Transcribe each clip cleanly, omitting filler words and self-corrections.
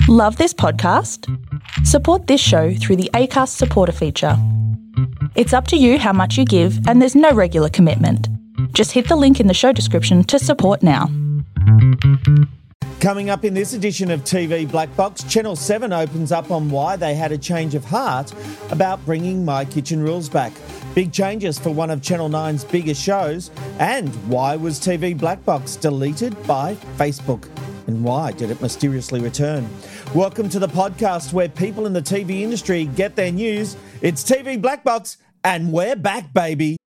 Love this podcast? Support this show through the Acast supporter feature. It's up to you how much you give, and there's no regular commitment. Just hit the link in the show description to support now. Coming up in this edition of TV Black Box, Channel 7 opens up on why they had a change of heart about bringing My Kitchen Rules back. Big changes for one of Channel 9's biggest shows. And why was TV Black Box deleted by Facebook? And why did it mysteriously return? Welcome to the podcast where people in the TV industry get their news. It's TV Black Box, and we're back, baby.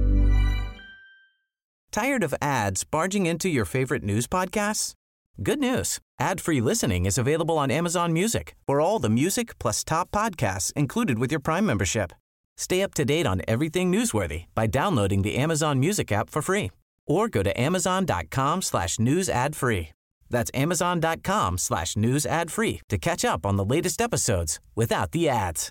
Tired of ads barging into your favorite news podcasts? Good news. Ad-free listening is available on Amazon Music for all the music plus top podcasts included with your Prime membership. Stay up to date on everything newsworthy by downloading the Amazon Music app for free or go to amazon.com/news ad free. That's amazon.com/news ad free to catch up on the latest episodes without the ads.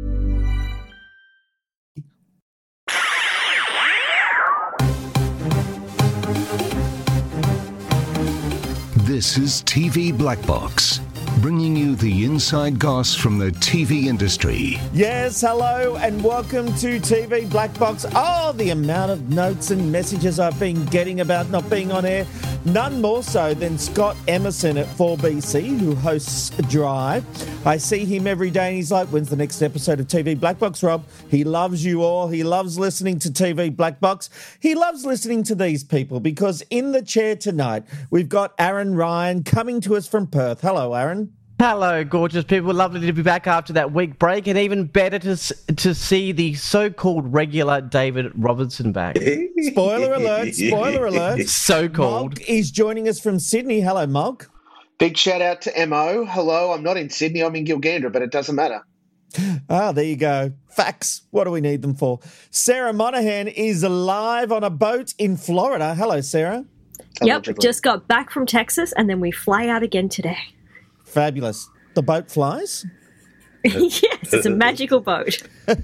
This is TV Black Box, bringing you the inside goss from the TV industry. Yes, hello and welcome to TV Black Box. Oh, the amount of notes and messages I've been getting about not being on air. None more so than Scott Emerson at 4BC, who hosts Drive. I see him every day and he's like, when's the next episode of TV Black Box, Rob? He loves you all. He loves listening to TV Black Box. He loves listening to these people because in the chair tonight, we've got Aaron Ryan coming to us from Perth. Hello, Aaron. Hello, gorgeous people. Lovely to be back after that week break, and even better to see the so-called regular David Robinson back. Spoiler alert, spoiler alert. So-called. Mulk is joining us from Sydney. Hello, Mulk. Big shout out to Mo. Hello, I'm not in Sydney, I'm in Gilgandra, but it doesn't matter. Ah, there you go. Facts. What do we need them for? Sarah Monahan is live on a boat in Florida. Hello, Sarah. Yep, just got back from Texas, and then we fly out again today. Fabulous. The boat flies? Yes, it's a magical boat.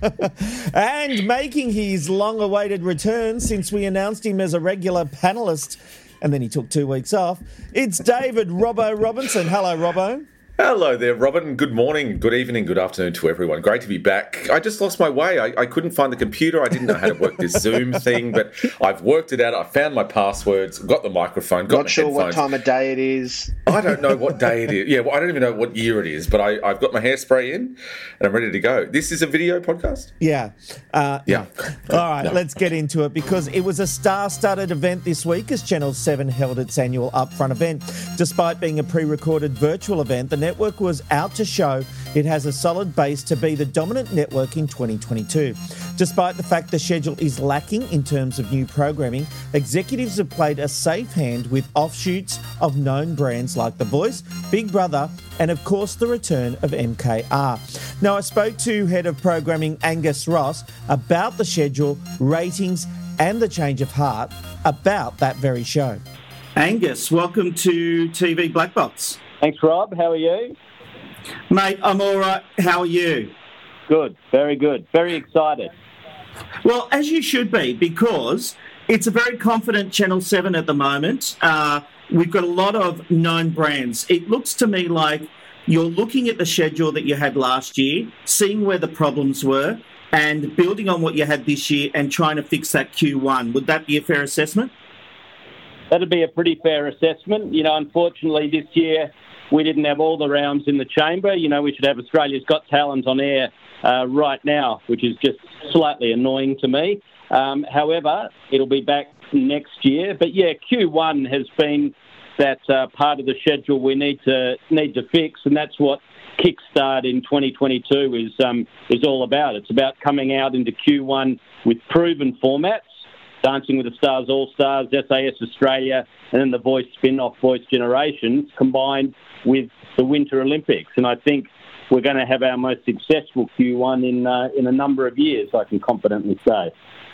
And making his long-awaited return since we announced him as a regular panellist and then he took 2 weeks off, it's David Robbo Robinson. Hello, Robbo. Hello there, Robin. Good morning, good evening, good afternoon to everyone. Great to be back. I just lost my way. I couldn't find the computer. I didn't know how to work this Zoom thing, but I've worked it out. I found my passwords, got the microphone, got Not my sure headphones. what time of day it is. I don't know what day it is. Yeah, well, I don't even know what year it is, but I've got my hairspray in and I'm ready to go. This is a video podcast? Yeah. Yeah. All right, let's get into it because it was a star-studded event this week as Channel 7 held its annual Upfront event. Despite being a pre-recorded virtual event, the network was out to show it has a solid base to be the dominant network in 2022. Despite the fact the schedule is lacking in terms of new programming, executives have played a safe hand with offshoots of known brands like The Voice, Big Brother, and of course the return of MKR. Now, I spoke to Head of Programming Angus Ross about the schedule, ratings, and the change of heart about that very show. Angus, welcome to TV Black Box. Thanks, Rob. How are you? Mate, I'm all right. How are you? Good. Very good. Very excited. Well, as you should be, because it's a very confident Channel 7 at the moment. We've got a lot of known brands. It looks to me like you're looking at the schedule that you had last year, seeing where the problems were, and building on what you had this year and trying to fix that Q1. Would that be a fair assessment? That'd be a pretty fair assessment. You know, unfortunately, this year we didn't have all the rounds in the chamber. You know, we should have Australia's Got Talent on air right now, which is just slightly annoying to me. However, it'll be back next year. But yeah, Q1 has been that part of the schedule we need to fix, and that's what Kickstart in 2022 is all about. It's about coming out into Q1 with proven formats. Dancing with the Stars All-Stars, SAS Australia, and then the Voice spin-off Voice Generations combined with the Winter Olympics. And I think we're going to have our most successful Q1 in a number of years, I can confidently say.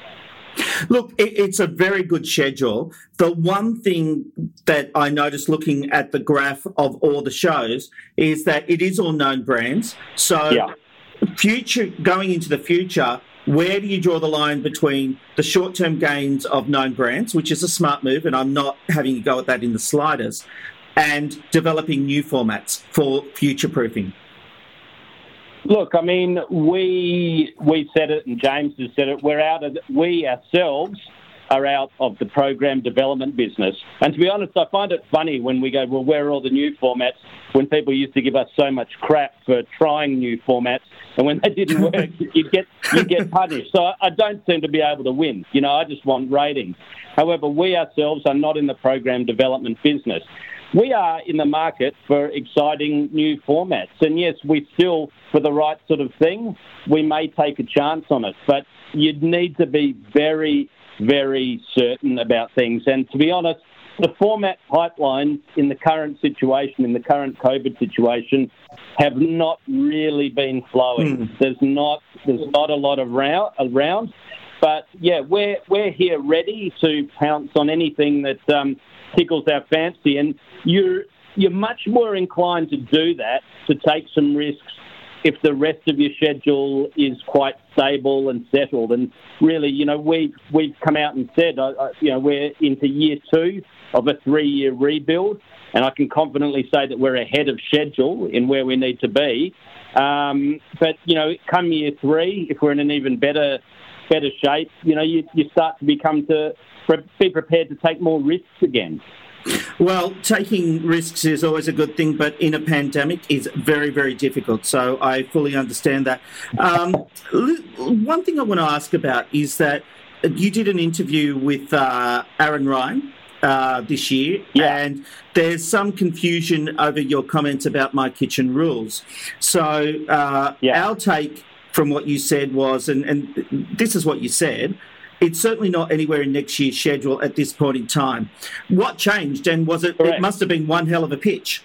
Look, it's a very good schedule. The one thing that I noticed looking at the graph of all the shows is that it is all known brands. So going into the future, where do you draw the line between the short-term gains of known brands, which is a smart move, and I'm not having a go at that in the slightest, and developing new formats for future-proofing? Look, I mean, we said it, and James has said it. We ourselves are out of the program development business. And to be honest, I find it funny when we go, well, where are all the new formats? When people used to give us so much crap for trying new formats, and when they didn't work, you get punished. So I don't seem to be able to win. I just want ratings. However, we ourselves are not in the program development business. We are in the market for exciting new formats. And yes, we still, for the right sort of thing, we may take a chance on it. But you'd need to be very, very certain about things. And to be honest, the format pipelines in the current situation, in the current COVID situation, have not really been flowing. There's not a lot around. But yeah, we're here ready to pounce on anything that tickles our fancy, and you're much more inclined to do that, to take some risks, if the rest of your schedule is quite stable and settled. And really, we've come out and said, we're into year 2 of a 3-year rebuild, and I can confidently say that we're ahead of schedule in where we need to be. But come year 3, if we're in an even better shape, you start to be prepared to take more risks again. Well, taking risks is always a good thing, but in a pandemic is very, very difficult. So I fully understand that. One thing I want to ask about is that you did an interview with Aaron Ryan this year, and there's some confusion over your comments about My Kitchen Rules. So our take from what you said was, and this is what you said, it's certainly not anywhere in next year's schedule at this point in time. What changed, and was it? Correct. It must have been one hell of a pitch.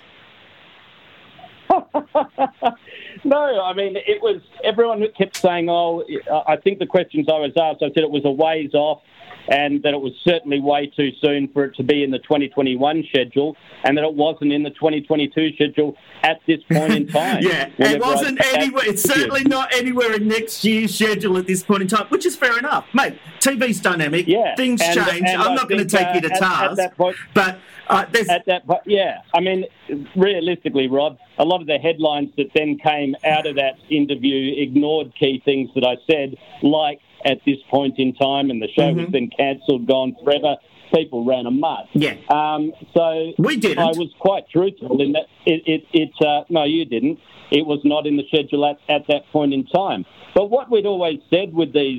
No, I mean, it was, everyone kept saying, I think the questions I was asked, I said it was a ways off, and that it was certainly way too soon for it to be in the 2021 schedule, and that it wasn't in the 2022 schedule at this point in time. It wasn't anywhere. It's certainly not anywhere in next year's schedule at this point in time, which is fair enough. Mate, TV's dynamic. Things change. And I'm not going to take you to task. At that point, but I mean, realistically, Rod, a lot of the headlines that then came out of that interview ignored key things that I said, like at this point in time, and the show was then cancelled, gone forever. People ran amok. So we didn't. I was quite truthful in that. No, you didn't. It was not in the schedule at that point in time. But what we'd always said with these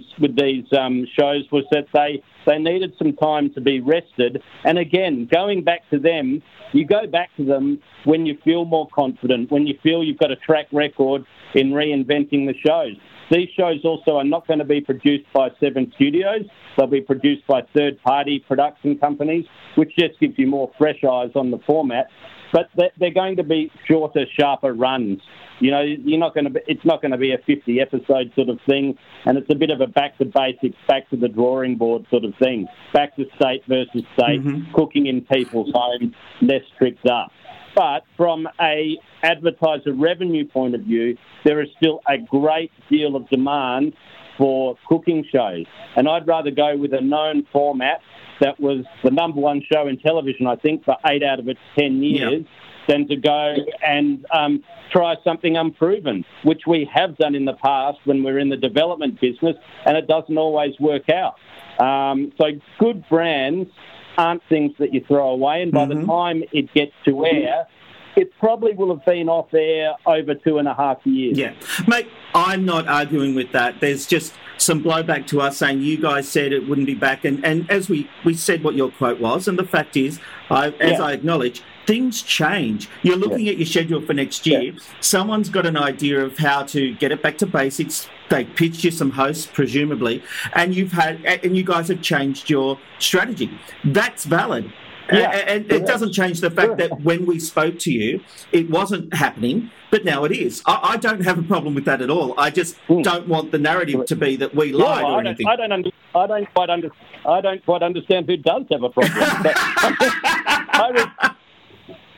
shows was that they needed some time to be rested. And again, going back to them, you go back to them when you feel more confident, when you feel you've got a track record in reinventing the shows. These shows also are not going to be produced by Seven Studios. They'll be produced by third-party production companies, which just gives you more fresh eyes on the format. But they're going to be shorter, sharper runs. It's not going to be a 50-episode sort of thing, and it's a bit of a back to basics, back to the drawing board sort of thing. Back to state versus state, cooking in people's homes, less tricked up. But from a advertiser revenue point of view, there is still a great deal of demand for cooking shows. And I'd rather go with a known format that was the number one show in television, I think, for 8 out of its 10 years, than to go and try something unproven, which we have done in the past when we're in the development business, and it doesn't always work out. So good brands aren't things that you throw away, and by the time it gets to air, it probably will have been off air over 2.5 years. Yeah. Mate, I'm not arguing with that. There's just some blowback to us saying you guys said it wouldn't be back. And as we said what your quote was, and the fact is, I acknowledge, things change. You're looking at your schedule for next year. Someone's got an idea of how to get it back to basics. They pitched you some hosts, presumably, and you guys have changed your strategy. That's valid. And it doesn't change the fact that when we spoke to you, it wasn't happening, but now it is. I don't have a problem with that at all. I just don't want the narrative to be that we lied or anything. I don't quite understand who does have a problem.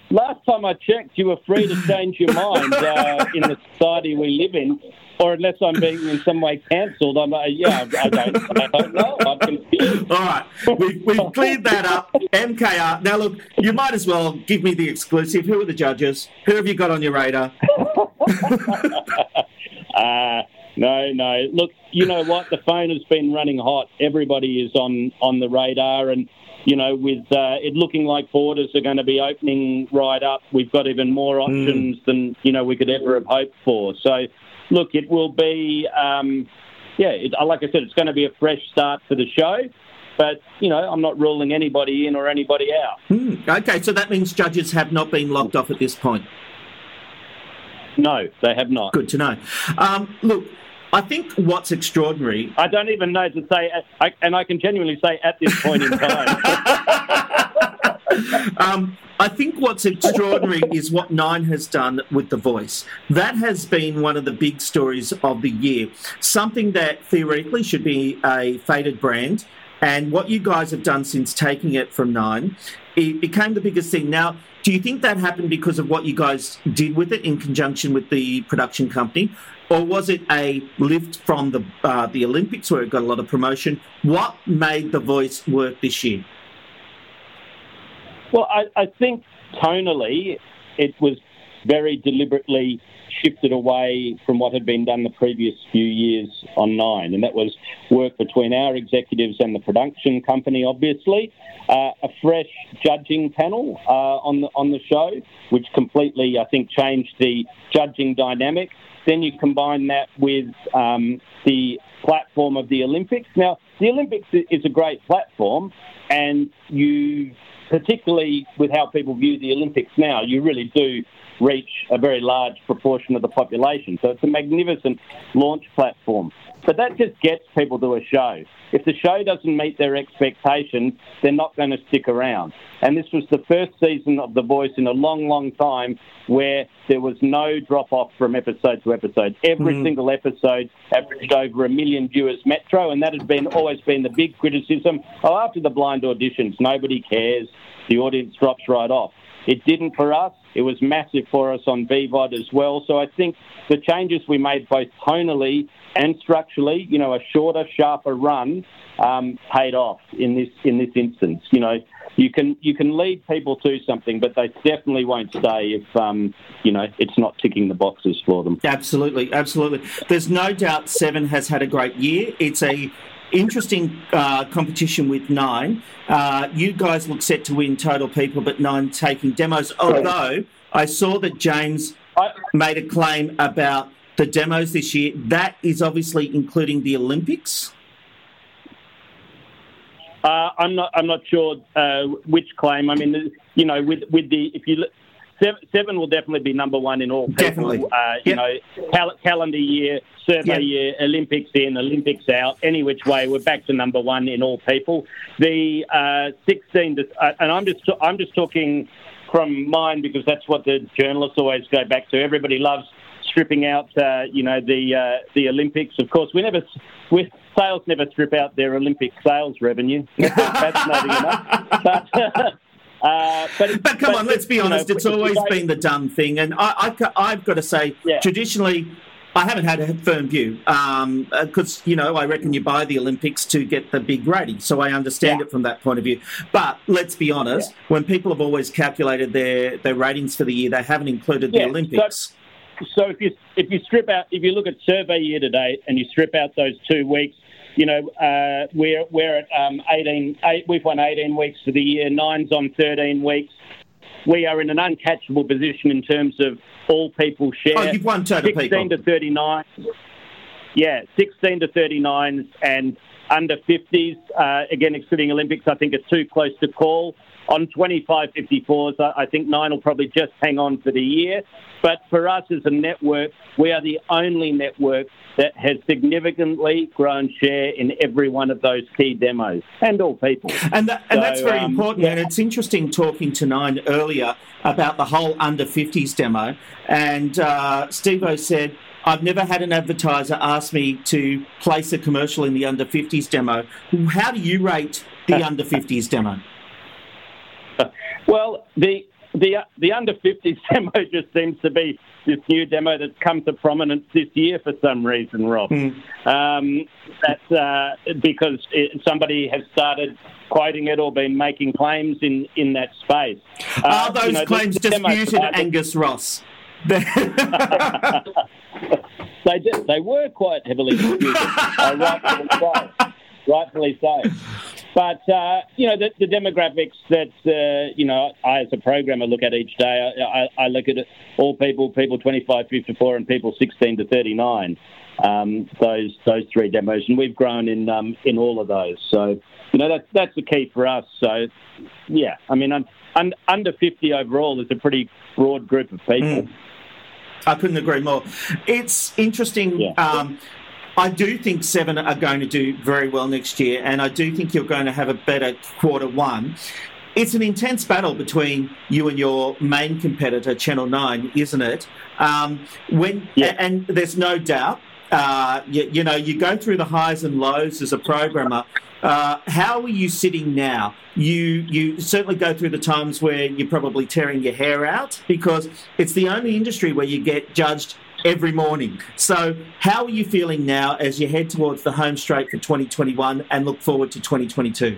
Last time I checked, you were free to change your mind in the society we live in, or unless I'm being in some way cancelled. I don't know. I'm confused. All right, we've cleared that up. MKR. Now, look, you might as well give me the exclusive. Who are the judges? Who have you got on your radar? No. Look, you know what? The phone has been running hot. Everybody is on the radar, and you know, with it looking like borders are going to be opening right up, we've got even more options than, you know, we could ever have hoped for. So, look, it will be, like I said, it's going to be a fresh start for the show. But, you know, I'm not ruling anybody in or anybody out. Okay, so that means judges have not been locked off at this point? No, they have not. Good to know. Look, I think what's extraordinary... I don't even know to say, and I can genuinely say at this point in time. I think what's extraordinary is what Nine has done with The Voice. That has been one of the big stories of the year. Something that theoretically should be a faded brand. And what you guys have done since taking it from Nine, it became the biggest thing. Now, do you think that happened because of what you guys did with it in conjunction with the production company? Or was it a lift from the Olympics where it got a lot of promotion? What made The Voice work this year? Well, I think tonally it was very deliberately shifted away from what had been done the previous few years on Nine, and that was work between our executives and the production company, obviously. A fresh judging panel on the show, which completely, I think, changed the judging dynamic. Then you combine that with the platform of the Olympics. Now, the Olympics is a great platform, and you, particularly with how people view the Olympics now, you really do reach a very large proportion of the population. So it's a magnificent launch platform. But that just gets people to a show. If the show doesn't meet their expectations, they're not going to stick around. And this was the first season of The Voice in a long, long time where there was no drop-off from episode to episode. Every single episode averaged over 1 million viewers metro, and that had always been the big criticism. Oh, after the blind auditions, nobody cares. The audience drops right off. It didn't for us. It was massive for us on BVOD as well. So I think the changes we made both tonally and structurally, you know, a shorter, sharper run paid off in this instance. You know, you can lead people to something, but they definitely won't stay if, you know, it's not ticking the boxes for them. Absolutely. There's no doubt Seven has had a great year. It's a interesting competition with Nine. You guys look set to win total people, but Nine taking demos. Although I saw that James made a claim about the demos this year. That is obviously including the Olympics. I'm not sure which claim. I mean, you know, with the if you look, Seven will definitely be number one in all people. Definitely. You know, calendar year, survey year, Olympics in, Olympics out, any which way, we're back to number one in all people. The 16 to, and I'm just talking from mine because that's what the journalists always go back to. Everybody loves stripping out, you know, the Olympics. Of course, sales never strip out their Olympic sales revenue. That's fascinating enough. But come on, let's be honest. It's always been the done thing, and I've got to say, traditionally, I haven't had a firm view because you know I reckon you buy the Olympics to get the big rating, so I understand it from that point of view. But let's be honest, when people have always calculated their ratings for the year, they haven't included the Olympics. So if you look at survey year to date and you strip out those 2 weeks. You know, we're at 18. We've won 18 weeks for the year. Nine's on 13 weeks. We are in an uncatchable position in terms of all people share. Oh, you've won total 16 people. to 39. Yeah, 16 to 39s and under 50s. Again, excluding Olympics, I think it's too close to call. On 25-54s, I think Nine will probably just hang on for the year. But for us as a network, we are the only network that has significantly grown share in every one of those key demos and all people. And that's very important. And it's interesting talking to Nine earlier about the whole under 50s demo. And Steve-O said, I've never had an advertiser ask me to place a commercial in the under 50s demo. How do you rate the under 50s demo? Well, the under 50s demo just seems to be this new demo that's come to prominence this year for some reason, Rob. Because somebody has started quoting it or been making claims in that space. Are those claims disputed, Angus Ross? They were quite heavily disputed, rightfully so. But, the demographics that, I as a programmer look at each day, I look at it, all people 25, 54 and people 16 to 39, those three demos. And we've grown in all of those. So, that's the key for us. So, yeah, I mean, under 50 overall is a pretty broad group of people. I couldn't agree more. It's interesting. Yeah. I do think Seven are going to do very well next year, and I do think you're going to have a better quarter one. It's an intense battle between you and your main competitor, Channel 9, isn't it? And there's no doubt, you go through the highs and lows as a programmer. How are you sitting now? You certainly go through the times where you're probably tearing your hair out, because it's the only industry where you get judged every morning. So how are you feeling now as you head towards the home straight for 2021 and look forward to 2022?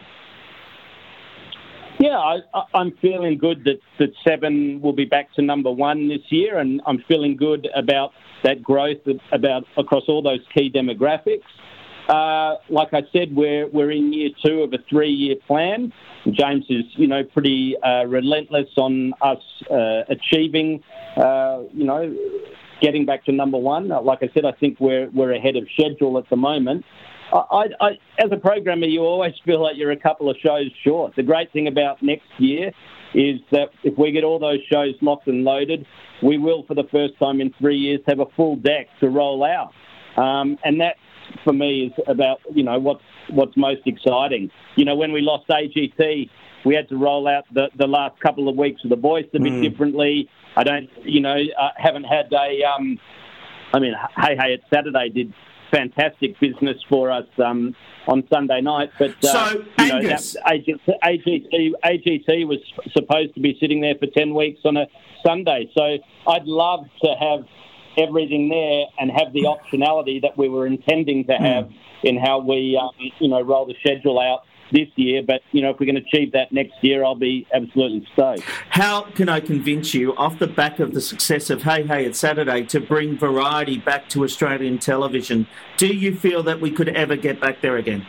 Yeah, I'm feeling good that Seven will be back to number one this year, and I'm feeling good about that growth across all those key demographics. Like I said, we're in year 2 of a 3-year plan. James is, pretty relentless on us achieving, getting back to number one. Like I said, I think we're ahead of schedule at the moment. I as a programmer, you always feel like you're a couple of shows short. The great thing about next year is that if we get all those shows locked and loaded, we will, for the first time in 3 years, have a full deck to roll out. And that, for me, is about, what's most exciting. When we lost AGT, we had to roll out the last couple of weeks of The Voice a bit differently. I haven't had Hey Hey It's Saturday did fantastic business for us on Sunday night. But Angus, AGT was supposed to be sitting there for 10 weeks on a Sunday. So I'd love to have everything there and have the optionality that we were intending to have in how we, roll the schedule out this year. But, if we can achieve that next year, I'll be absolutely stoked. How can I convince you, off the back of the success of Hey Hey It's Saturday, to bring variety back to Australian television? Do you feel that we could ever get back there again?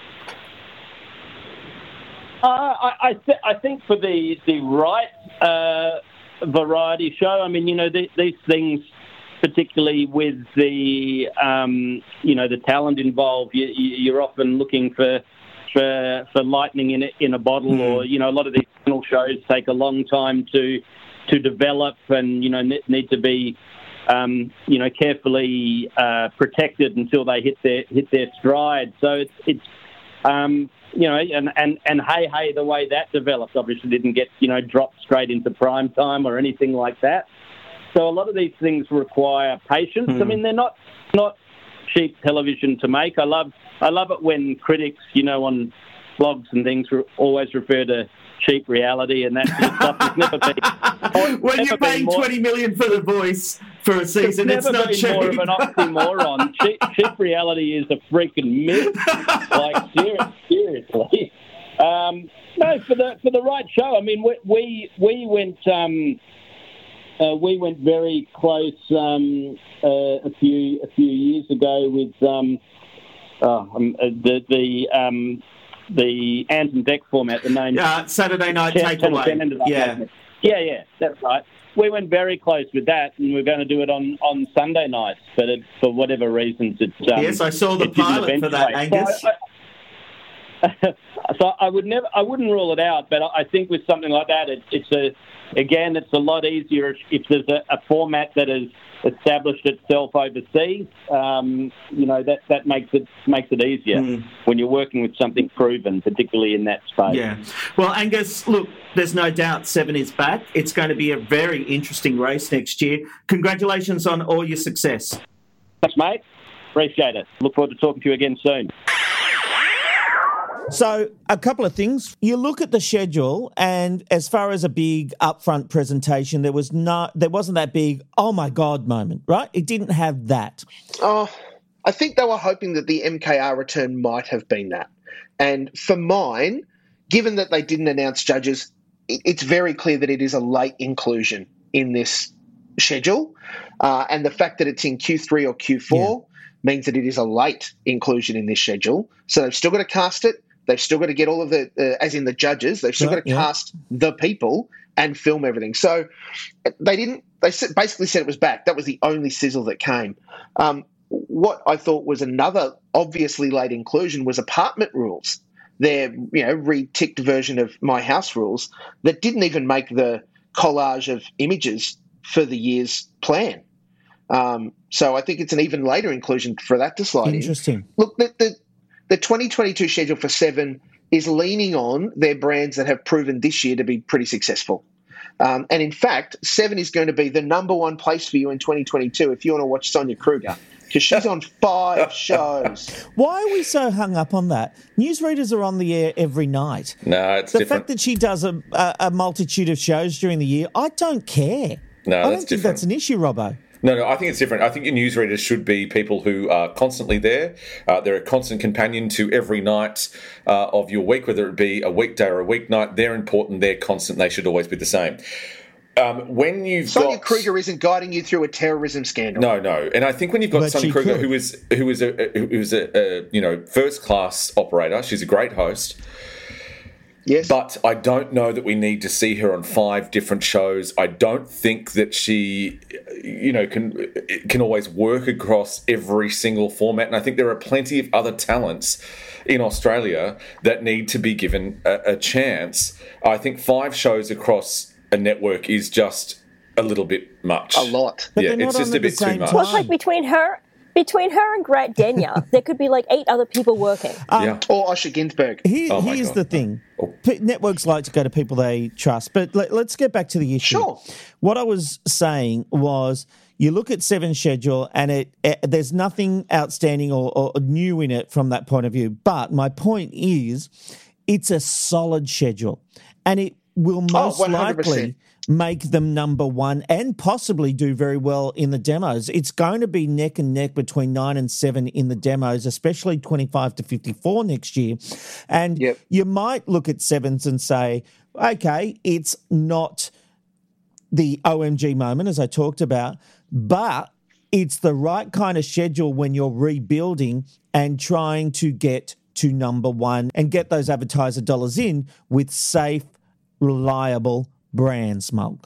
I think for the right variety show, these things, particularly with the the talent involved, you're often looking for lightning in a bottle, or a lot of these channel shows take a long time to develop, and need to be carefully protected until they hit their stride. So it's and Hey Hey, the way that developed, obviously didn't get dropped straight into prime time or anything like that. So a lot of these things require patience. They're not cheap television to make. I love it when critics, on blogs and things always refer to cheap reality and that sort of stuff. It's never been... When you're paying $20 million for The Voice for a season, it's not cheap. It's never been more of an oxymoron. cheap reality is a freaking myth. Seriously. No, for the right show. We went very close a few years ago with the Ant and Deck format. The name Saturday Night Takeaway. Yeah, that's right. We went very close with that, and we're going to do it on Sunday nights. But for whatever reasons, yes, I saw the pilot for that, Angus. So I wouldn't rule it out, but I think with something like that, it's a lot easier if there's a format that has established itself overseas. That makes it easier when you're working with something proven, particularly in that space. Yeah. Well, Angus, look, there's no doubt Seven is back. It's going to be a very interesting race next year. Congratulations on all your success. Thanks, mate. Appreciate it. Look forward to talking to you again soon. So, a couple of things. You look at the schedule, and as far as a big upfront presentation, there wasn't that big, oh my God moment, right? It didn't have that. Oh, I think they were hoping that the MKR return might have been that. And for mine, given that they didn't announce judges, it's very clear that it is a late inclusion in this schedule. And the fact that it's in Q3 or Q4 means that it is a late inclusion in this schedule. So they've still got to cast it. They've still got to get all of the, as in the judges, they've still got to cast the people and film everything. So they basically said it was back. That was the only sizzle that came. What I thought was another obviously late inclusion was apartment rules. Their, re-ticked version of My House rules that didn't even make the collage of images for the year's plan. So I think it's an even later inclusion for that to slide in. Interesting. Look, the 2022 schedule for Seven is leaning on their brands that have proven this year to be pretty successful. And in fact, Seven is going to be the number one place for you in 2022 if you want to watch Sonia Kruger, because she's on 5 shows. Why are we so hung up on that? Newsreaders are on the air every night. No, it's the different. fact that she does a multitude of shows during the year, I don't care. No, I don't think that's an issue, Robbo. No, I think it's different. I think your newsreaders should be people who are constantly there. They're a constant companion to every night of your week, whether it be a weekday or a weeknight. They're important. They're constant. They should always be the same. When you've Sonia Kruger isn't guiding you through a terrorism scandal. No, and I think when you've got Sonia Kruger, who was a first class operator, she's a great host. Yes. But I don't know that we need to see her on 5 different shows. I don't think that she, can always work across every single format. And I think there are plenty of other talents in Australia that need to be given a chance. I think 5 shows across a network is just a little bit much. A lot. But it's just a bit too much. Well, it's like between her and Grat Denya, there could be like 8 other people working. Or Osher Ginsberg. Here's the thing. Networks like to go to people they trust. But let's get back to the issue. Sure. What I was saying was you look at Seven's schedule and there's nothing outstanding or new in it from that point of view. But my point is it's a solid schedule and it will most likely make them number one and possibly do very well in the demos. It's going to be neck and neck between 9 and 7 in the demos, especially 25 to 54 next year. And you might look at Sevens and say, okay, it's not the OMG moment, as I talked about, but it's the right kind of schedule when you're rebuilding and trying to get to number one and get those advertiser dollars in with safe, reliable brands, Mulk.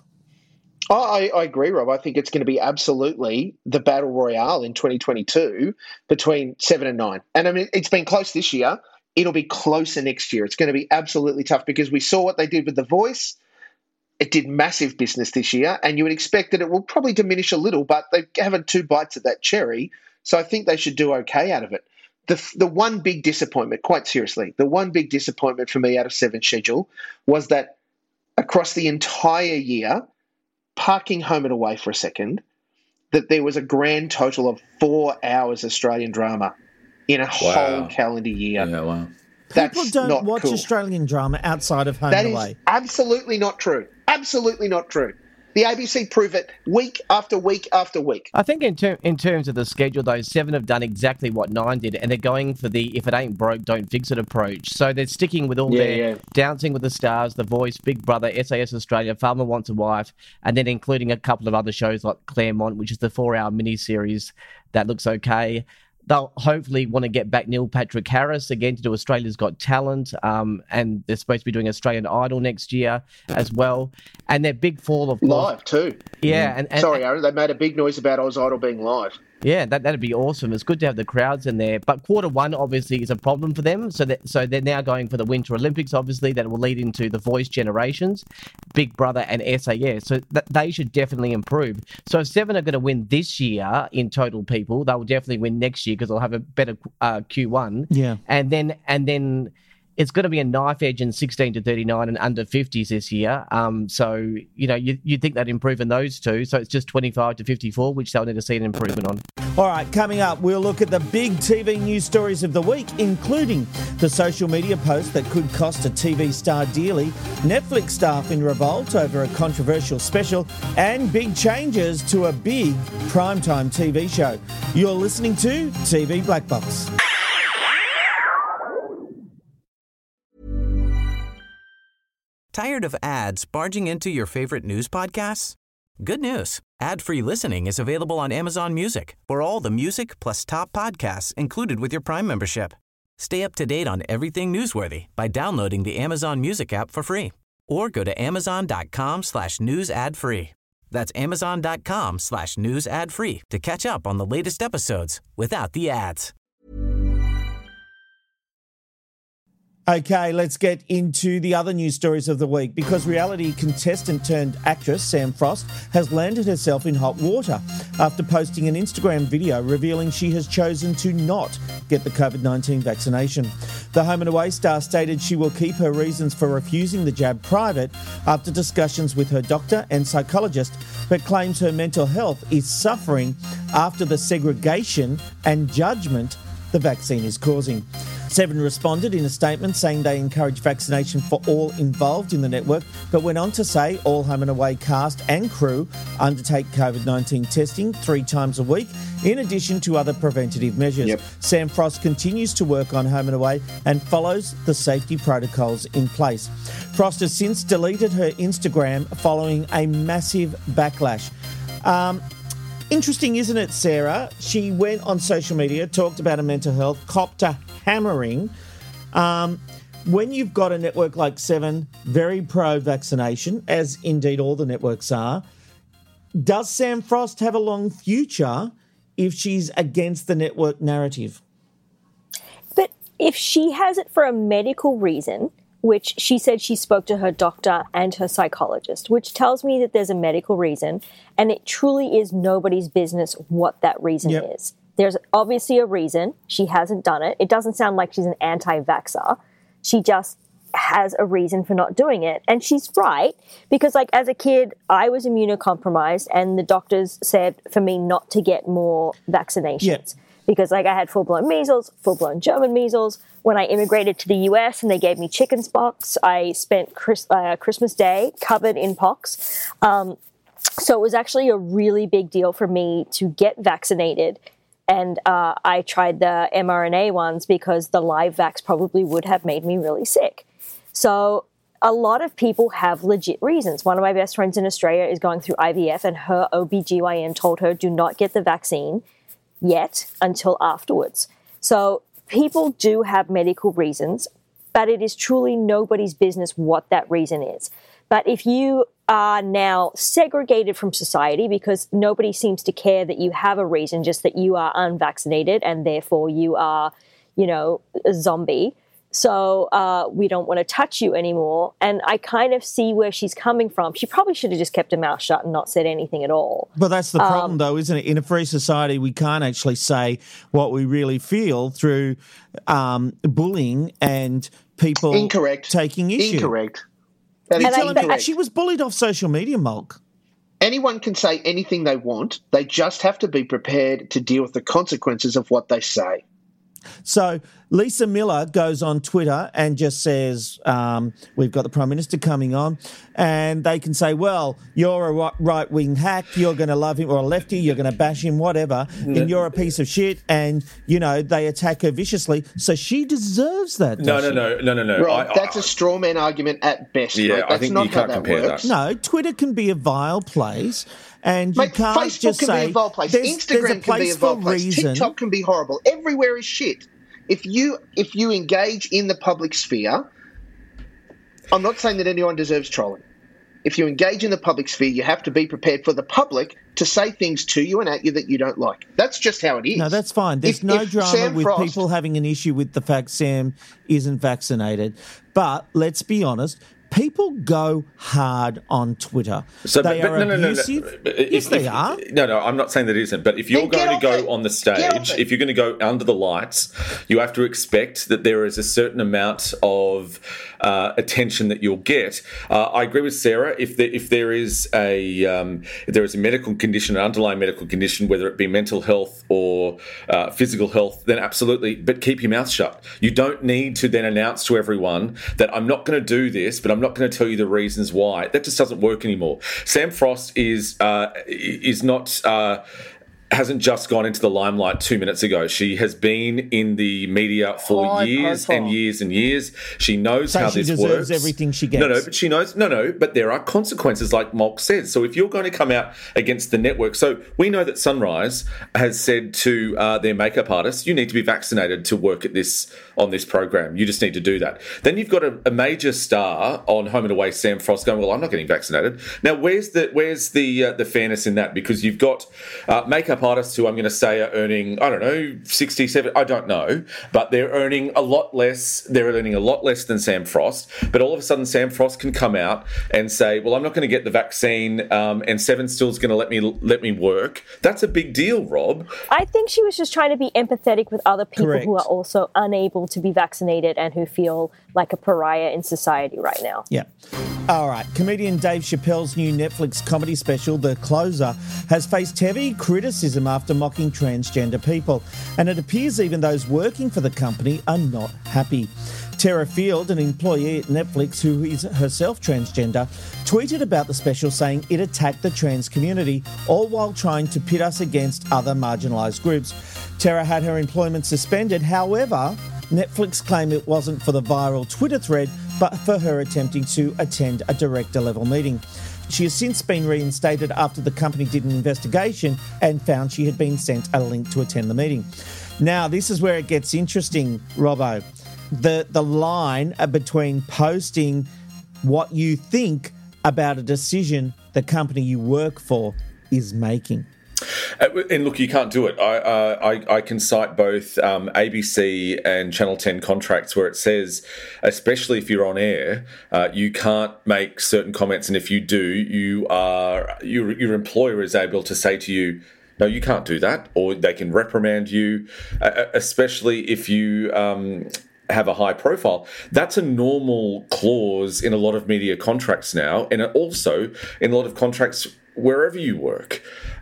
I agree, Rob. I think it's going to be absolutely the battle royale in 2022 between 7 and 9. And I mean, it's been close this year. It'll be closer next year. It's going to be absolutely tough because we saw what they did with The Voice. It did massive business this year, and you would expect that it will probably diminish a little, but they've had 2 bites at that cherry, so I think they should do okay out of it. The one big disappointment, quite seriously, the one big disappointment for me out of 7's schedule was that across the entire year, parking home and away for a second, that there was a grand total of 4 hours Australian drama in a whole calendar year. Yeah, wow. People don't watch Australian drama outside of home and away. That is absolutely not true. Absolutely not true. The ABC prove it week after week after week. I think in terms of the schedule, though, 7 have done exactly what 9 did, and they're going for the if it ain't broke, don't fix it approach. So they're sticking with all their Dancing with the Stars, The Voice, Big Brother, SAS Australia, Farmer Wants a Wife, and then including a couple of other shows like Claremont, which is the 4-hour miniseries that looks okay. They'll hopefully want to get back Neil Patrick Harris again to do Australia's Got Talent, and they're supposed to be doing Australian Idol next year as well. And their big fall, of course, live too. Yeah, and sorry, Aaron, they made a big noise about Oz Idol being live. Yeah, that'd be awesome. It's good to have the crowds in there. But Q1 obviously is a problem for them. So they're now going for the Winter Olympics, obviously, that will lead into the Voice Generations, Big Brother and SAS. So they should definitely improve. So if 7 are going to win this year in total people, they'll definitely win next year because they'll have a better Q1. Yeah. And then it's going to be a knife edge in 16 to 39 and under 50s this year. So, you'd think they'd improve in those two. So it's just 25 to 54, which they'll need to see an improvement on. All right, coming up, we'll look at the big TV news stories of the week, including the social media post that could cost a TV star dearly, Netflix staff in revolt over a controversial special, and big changes to a big primetime TV show. You're listening to TV Black Box. Tired of ads barging into your favorite news podcasts? Good news. Ad-free listening is available on Amazon Music for all the music plus top podcasts included with your Prime membership. Stay up to date on everything newsworthy by downloading the Amazon Music app for free or go to amazon.com/news ad free. That's amazon.com/news ad free to catch up on the latest episodes without the ads. Okay, let's get into the other news stories of the week because reality contestant turned actress Sam Frost has landed herself in hot water after posting an Instagram video revealing she has chosen to not get the COVID-19 vaccination. The Home and Away star stated she will keep her reasons for refusing the jab private after discussions with her doctor and psychologist, but claims her mental health is suffering after the segregation and judgment the vaccine is causing. Seven responded in a statement saying they encourage vaccination for all involved in the network, but went on to say all Home and Away cast and crew undertake COVID-19 testing 3 times a week, in addition to other preventative measures. Yep. Sam Frost continues to work on Home and Away and follows the safety protocols in place. Frost has since deleted her Instagram following a massive backlash. Interesting, isn't it, Sarah? She went on social media, talked about her mental health, copped a hammering. When you've got a network like Seven, very pro-vaccination, as indeed all the networks are, does Sam Frost have a long future if she's against the network narrative? But if she has it for a medical reason, which she said she spoke to her doctor and her psychologist, which tells me that there's a medical reason, and it truly is nobody's business what that reason is. There's obviously a reason. She hasn't done it. It doesn't sound like she's an anti-vaxxer. She just has a reason for not doing it. And she's right, because like as a kid, I was immunocompromised and the doctors said for me not to get more vaccinations because like I had full-blown measles, full-blown German measles. When I immigrated to the US and they gave me chickenpox, I spent Christmas Day covered in pox. So it was actually a really big deal for me to get vaccinated. And I tried the mRNA ones because the live vax probably would have made me really sick. So a lot of people have legit reasons. One of my best friends in Australia is going through IVF and her OBGYN told her do not get the vaccine yet until afterwards. So people do have medical reasons, but it is truly nobody's business what that reason is. But if you are now segregated from society because nobody seems to care that you have a reason, just that you are unvaccinated and therefore you are, a zombie. So we don't want to touch you anymore. And I kind of see where she's coming from. She probably should have just kept her mouth shut and not said anything at all. But that's the problem, though, isn't it? In a free society, we can't actually say what we really feel through bullying and people taking issue. Incorrect. You're telling me she was bullied off social media, Mulk. Anyone can say anything they want. They just have to be prepared to deal with the consequences of what they say. So Lisa Miller goes on Twitter and just says, we've got the Prime Minister coming on, and they can say, well, you're a right-wing hack, you're going to love him, or a lefty, you're going to bash him, whatever, and you're a piece of shit, and, they attack her viciously, so she deserves that. No. Right, that's a straw man argument at best. Yeah, mate. That's I think not you can't how that compare works. that. No, Twitter can be a vile place, and you can't Facebook just can say... be a vile place. There's Instagram a can be a place vile for place. reason. TikTok can be horrible. Everywhere is shit. If you engage in the public sphere, I'm not saying that anyone deserves trolling. If you engage in the public sphere, you have to be prepared for the public to say things to you and at you that you don't like. That's just how it is. No, that's fine. There's no drama with people having an issue with the fact Sam isn't vaccinated. But let's be honest, People go hard on Twitter. So, they are abusive. No. Yes, they are. No, I'm not saying that it isn't. But if you're going to go on the stage, if you're going to go under the lights, you have to expect that there is a certain amount of attention that you'll get. I agree with Sarah. If there is a medical condition, an underlying medical condition, whether it be mental health or physical health, then absolutely. But keep your mouth shut. You don't need to then announce to everyone that I'm not going to do this, but I'm not going to tell you the reasons why. That just doesn't work anymore. Sam Frost hasn't just gone into the limelight 2 minutes ago. She has been in the media for years and years and years. She knows how this works. She deserves everything she gets. But she knows. But there are consequences, like Molk said. So if you're going to come out against the network, so we know that Sunrise has said to their makeup artists, you need to be vaccinated to work on this program. You just need to do that. Then you've got a major star on Home and Away, Sam Frost, going, well, I'm not getting vaccinated. Now, where's the fairness in that? Because you've got makeup artists who I'm going to say are earning, I don't know, 67, I don't know, but they're earning a lot less. They're earning a lot less than Sam Frost. But all of a sudden, Sam Frost can come out and say, well, I'm not going to get the vaccine, and Seven Still's going to let me work. That's a big deal, Rob. I think she was just trying to be empathetic with other people who are also unable to be vaccinated and who feel like a pariah in society right now. Yeah. All right. Comedian Dave Chappelle's new Netflix comedy special, The Closer, has faced heavy criticism after mocking transgender people, and it appears even those working for the company are not happy. Tara Field, an employee at Netflix who is herself transgender, tweeted about the special saying it attacked the trans community, all while trying to pit us against other marginalised groups. Tara had her employment suspended. However, Netflix claimed it wasn't for the viral Twitter thread, but for her attempting to attend a director-level meeting. She has since been reinstated after the company did an investigation and found she had been sent a link to attend the meeting. Now, this is where it gets interesting, Robbo. The line between posting what you think about a decision the company you work for is making. And look, you can't do it. I can cite both ABC and Channel 10 contracts where it says, especially if you're on air, you can't make certain comments, and if you do, your employer is able to say to you, no, you can't do that, or they can reprimand you, especially if you have a high profile. That's a normal clause in a lot of media contracts now, and also in a lot of contracts wherever you work.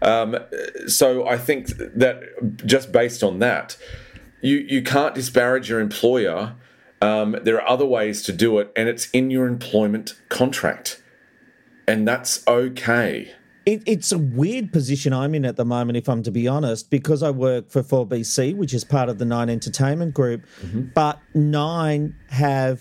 So I think that just based on that, you can't disparage your employer. There are other ways to do it, and it's in your employment contract, and that's okay. It's a weird position I'm in at the moment, if I'm to be honest, because I work for 4BC, which is part of the Nine Entertainment Group, but Nine have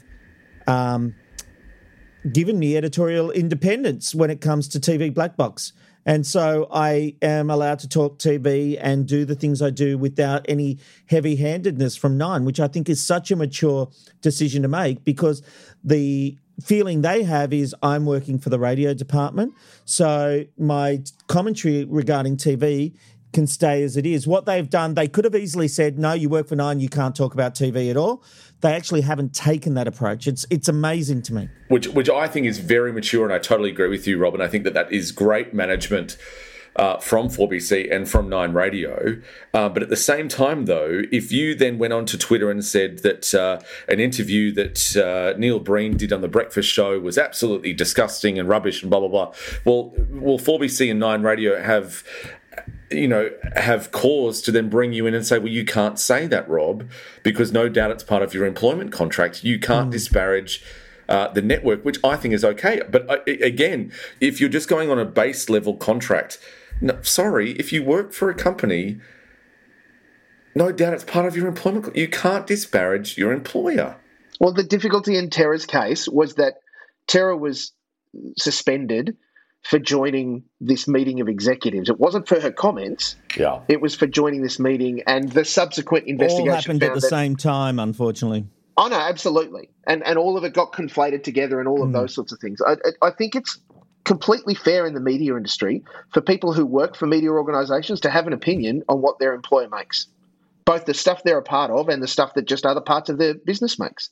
given me editorial independence when it comes to TV Black Box. And so I am allowed to talk TV and do the things I do without any heavy-handedness from Nine, which I think is such a mature decision to make, because the feeling they have is I'm working for the radio department, so my commentary regarding TV can stay as it is. What they've done, they could have easily said, no, you work for Nine, you can't talk about TV at all. They actually haven't taken that approach. It's amazing to me. Which I think is very mature, and I totally agree with you, Rob, and I think that is great management from 4BC and from Nine Radio. But at the same time, though, if you then went on to Twitter and said that an interview that Neil Breen did on The Breakfast Show was absolutely disgusting and rubbish and blah, blah, blah, well 4BC and Nine Radio have cause to then bring you in and say, well, you can't say that, Rob, because no doubt it's part of your employment contract. You can't disparage the network, which I think is okay. But again, if you're just going on a base level contract, no, sorry, if you work for a company, no doubt it's part of your employment. You can't disparage your employer. Well, the difficulty in Tara's case was that Tara was suspended for joining this meeting of executives. It wasn't for her comments. Yeah. It was for joining this meeting, and the subsequent investigation all happened at the same time, unfortunately. Oh, no, absolutely. And all of it got conflated together and all of those sorts of things. I think it's completely fair in the media industry for people who work for media organisations to have an opinion on what their employer makes, both the stuff they're a part of and the stuff that just other parts of their business makes.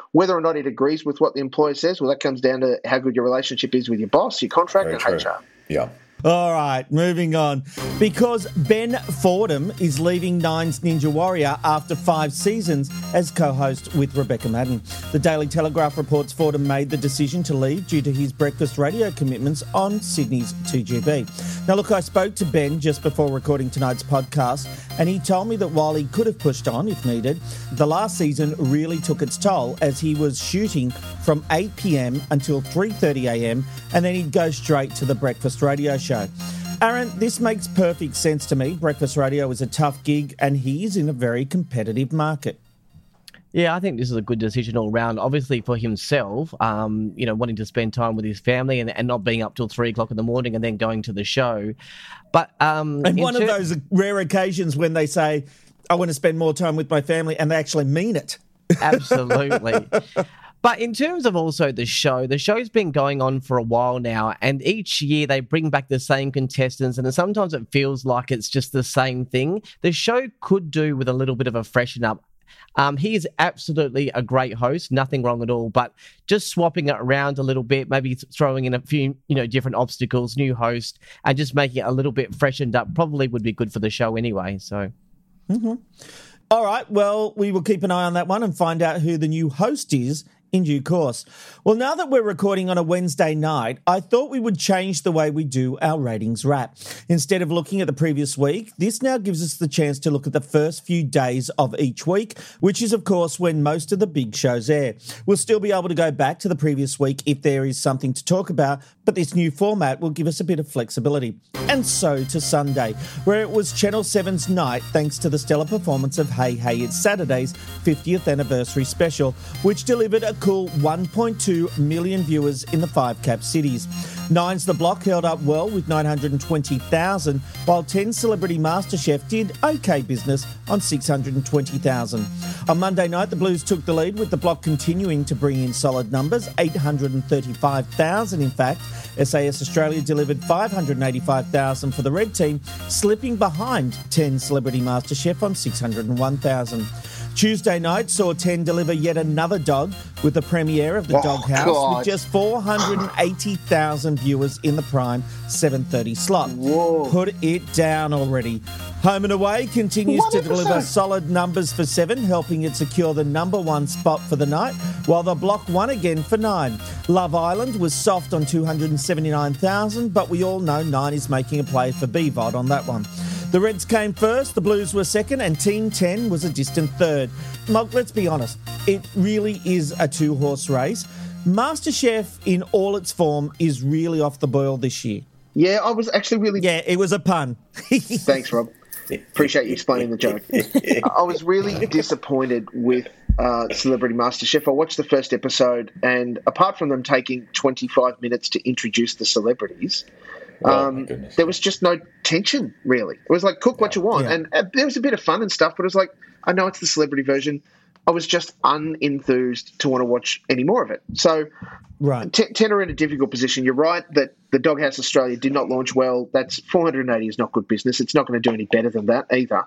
Whether or not it agrees with what the employer says, well, that comes down to how good your relationship is with your boss, your contract, and HR. Yeah. All right, moving on. Because Ben Fordham is leaving Nine's Ninja Warrior after 5 seasons as co-host with Rebecca Madden. The Daily Telegraph reports Fordham made the decision to leave due to his breakfast radio commitments on Sydney's 2GB. Now, look, I spoke to Ben just before recording tonight's podcast, and he told me that while he could have pushed on if needed, the last season really took its toll as he was shooting from 8 p.m. until 3:30 a.m, and then he'd go straight to the breakfast radio show. Aaron, this makes perfect sense to me. Breakfast radio is a tough gig and he's in a very competitive market. Yeah, I think this is a good decision all round. Obviously for himself, wanting to spend time with his family and not being up till 3 o'clock in the morning and then going to the show. But and one of those rare occasions when they say, I want to spend more time with my family, and they actually mean it. Absolutely. But in terms of also the show's been going on for a while now, and each year they bring back the same contestants, and sometimes it feels like it's just the same thing. The show could do with a little bit of a freshen up. He is absolutely a great host, nothing wrong at all, but just swapping it around a little bit, maybe throwing in a few, different obstacles, new host, and just making it a little bit freshened up probably would be good for the show anyway, so... Mm-hmm. All right, well, we will keep an eye on that one and find out who the new host is in due course. Well, now that we're recording on a Wednesday night, I thought we would change the way we do our ratings wrap. Instead of looking at the previous week, this now gives us the chance to look at the first few days of each week, which is, of course, when most of the big shows air. We'll still be able to go back to the previous week if there is something to talk about, but this new format will give us a bit of flexibility. And so to Sunday, where it was Channel 7's night thanks to the stellar performance of Hey Hey It's Saturday's 50th anniversary special, which delivered a cool 1.2 million viewers in the 5 cap cities. Nine's The Block held up well with 920,000, while 10 Celebrity MasterChef did okay business on 620,000. On Monday night, the Blues took the lead with The Block continuing to bring in solid numbers, 835,000 in fact. SAS Australia delivered 585,000 for the red team, slipping behind 10 Celebrity MasterChef on 601,000. Tuesday night saw 10 deliver yet another dog with the premiere of The Doghouse with just 480,000 viewers in the prime 7:30 slot. Whoa. Put it down already. Home and Away continues 100%. To deliver solid numbers for 7, helping it secure the number 1 spot for the night, while The Block won again for 9. Love Island was soft on 279,000, but we all know 9 is making a play for BVOD on that one. The Reds came first, the Blues were second, and Team 10 was a distant third. Mug, let's be honest, it really is a 2-horse race. MasterChef in all its form is really off the boil this year. Yeah, I was actually really... Yeah, it was a pun. Thanks, Rob. Appreciate you explaining the joke. I was really disappointed with Celebrity MasterChef. I watched the first episode, and apart from them taking 25 minutes to introduce the celebrities... there was just no tension, really. It was like, cook what you want. Yeah. And there was a bit of fun and stuff, but it was like, I know it's the celebrity version. I was just unenthused to want to watch any more of it. So, right. 10 are in a difficult position. You're right that the Doghouse Australia did not launch well. That's 480 is not good business. It's not going to do any better than that either.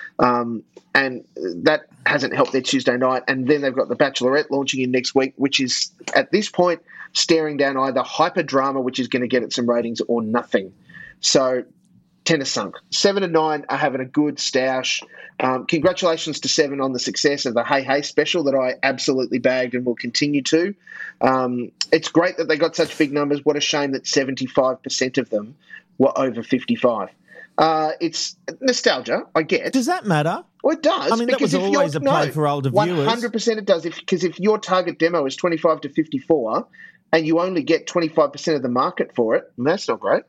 And that hasn't helped their Tuesday night. And then they've got The Bachelorette launching in next week, which is, at this point, staring down either hyper drama, which is going to get it some ratings, or nothing. So 10 are sunk. 7 and 9 are having a good stoush. Congratulations to 7 on the success of the Hey Hey special that I absolutely bagged and will continue to. It's great that they got such big numbers. What a shame that 75% of them were over 55. It's nostalgia, I get. Does that matter? Well, it does. I mean, that was always a play for older viewers. 100% it does. Because if your target demo is 25 to 54 and you only get 25% of the market for it, that's not great.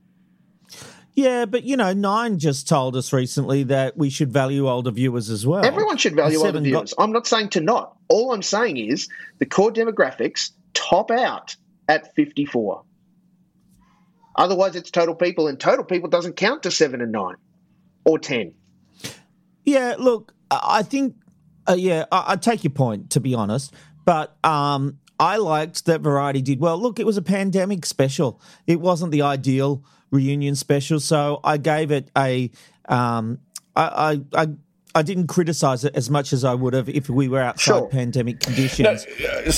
Yeah, but, 9 just told us recently that we should value older viewers as well. Everyone should value older viewers. I'm not saying to not. All I'm saying is the core demographics top out at 54. Otherwise, it's total people, and total people doesn't count to 7 and 9 or 10. Yeah, look, I think, I take your point, to be honest, but I liked that Variety did well. Look, it was a pandemic special. It wasn't the ideal reunion special, so I gave it I I didn't criticise it as much as I would have if we were outside pandemic conditions.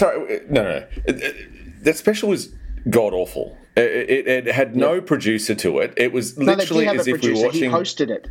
No. That special was god awful. It had no producer to it. It was literally as if we were watching. He hosted it.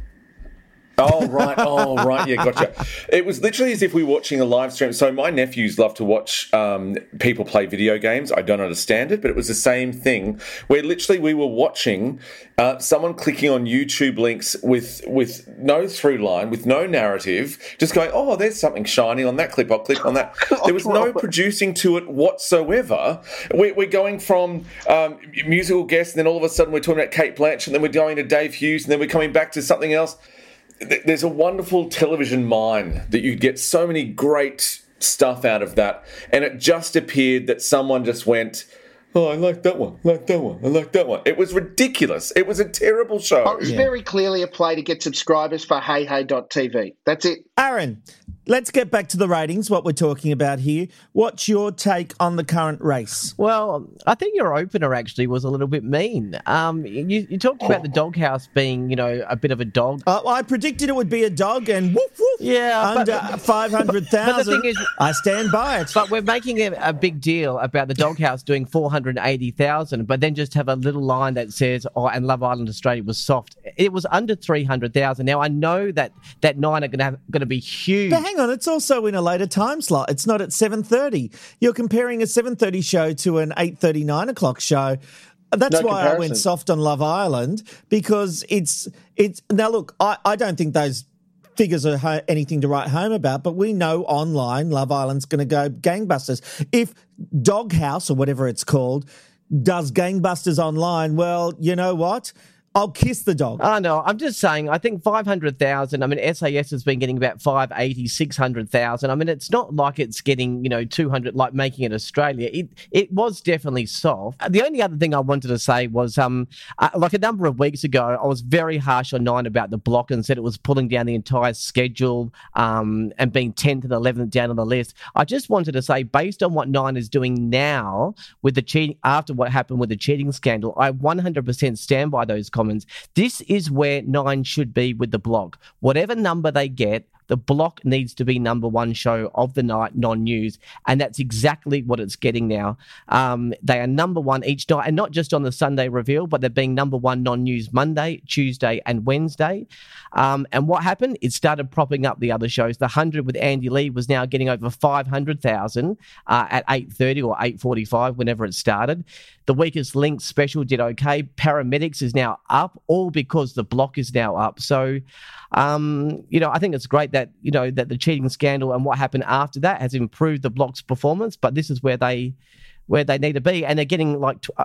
Oh, right. Yeah, gotcha. It was literally as if we were watching a live stream. So my nephews love to watch people play video games. I don't understand it, but it was the same thing where literally we were watching someone clicking on YouTube links with no through line, with no narrative, just going, oh, there's something shiny on that clip. I'll click on that. There was no producing to it whatsoever. We're going from musical guests, and then all of a sudden we're talking about Cate Blanchett, and then we're going to Dave Hughes, and then we're coming back to something else. There's a wonderful television mine that you get so many great stuff out of that, and it just appeared that someone just went, oh, I like that one, I like that one. It was ridiculous. It was a terrible show. Oh, it was very clearly a play to get subscribers for HeyHey.tv. That's it. Aaron, let's get back to the ratings, what we're talking about here. What's your take on the current race? Well, I think your opener actually was a little bit mean. You talked about the doghouse being, a bit of a dog. I predicted it would be a dog, and woof, woof. Yeah. Under 500,000. But the thing is, I stand by it. But we're making a big deal about the doghouse doing 480,000, but then just have a little line that says, oh, and Love Island Australia was soft. It was under 300,000. Now, I know that 9 are going to be huge. But hang on, it's also in a later time slot. It's not at 7:30. You're comparing a 7:30 show to an 8:30, 9 o'clock show. That's why I went soft on Love Island, because it's now look, I don't think those figures are anything to write home about, but we know online Love Island's going to go gangbusters. If Doghouse, or whatever it's called, does gangbusters online, well, you know what? I'll kiss the dog. Oh, no, I'm just saying, I think 500,000, I mean, SAS has been getting about 580, 600,000. I mean, it's not like it's getting, 200, like Making It Australia. It was definitely soft. The only other thing I wanted to say was, like a number of weeks ago, I was very harsh on 9 about the block and said it was pulling down the entire schedule and being 10th and 11th down on the list. I just wanted to say, based on what 9 is doing now with the cheating, after what happened with the cheating scandal, I 100% stand by those comments. This is where 9 should be with the block. Whatever number they get, the block needs to be number one show of the night, non-news, and that's exactly what it's getting now. They are number one each night, and not just on the Sunday reveal, but they're being number one non-news Monday, Tuesday, and Wednesday. And what happened? It started propping up the other shows. The 100 with Andy Lee was now getting over 500,000 at 8:30 or 8:45, whenever it started. The Weakest Link special did okay. Paramedics is now up, all because the block is now up. So, I think it's great that, that the cheating scandal and what happened after that has improved the block's performance, but this is where they need to be. And they're getting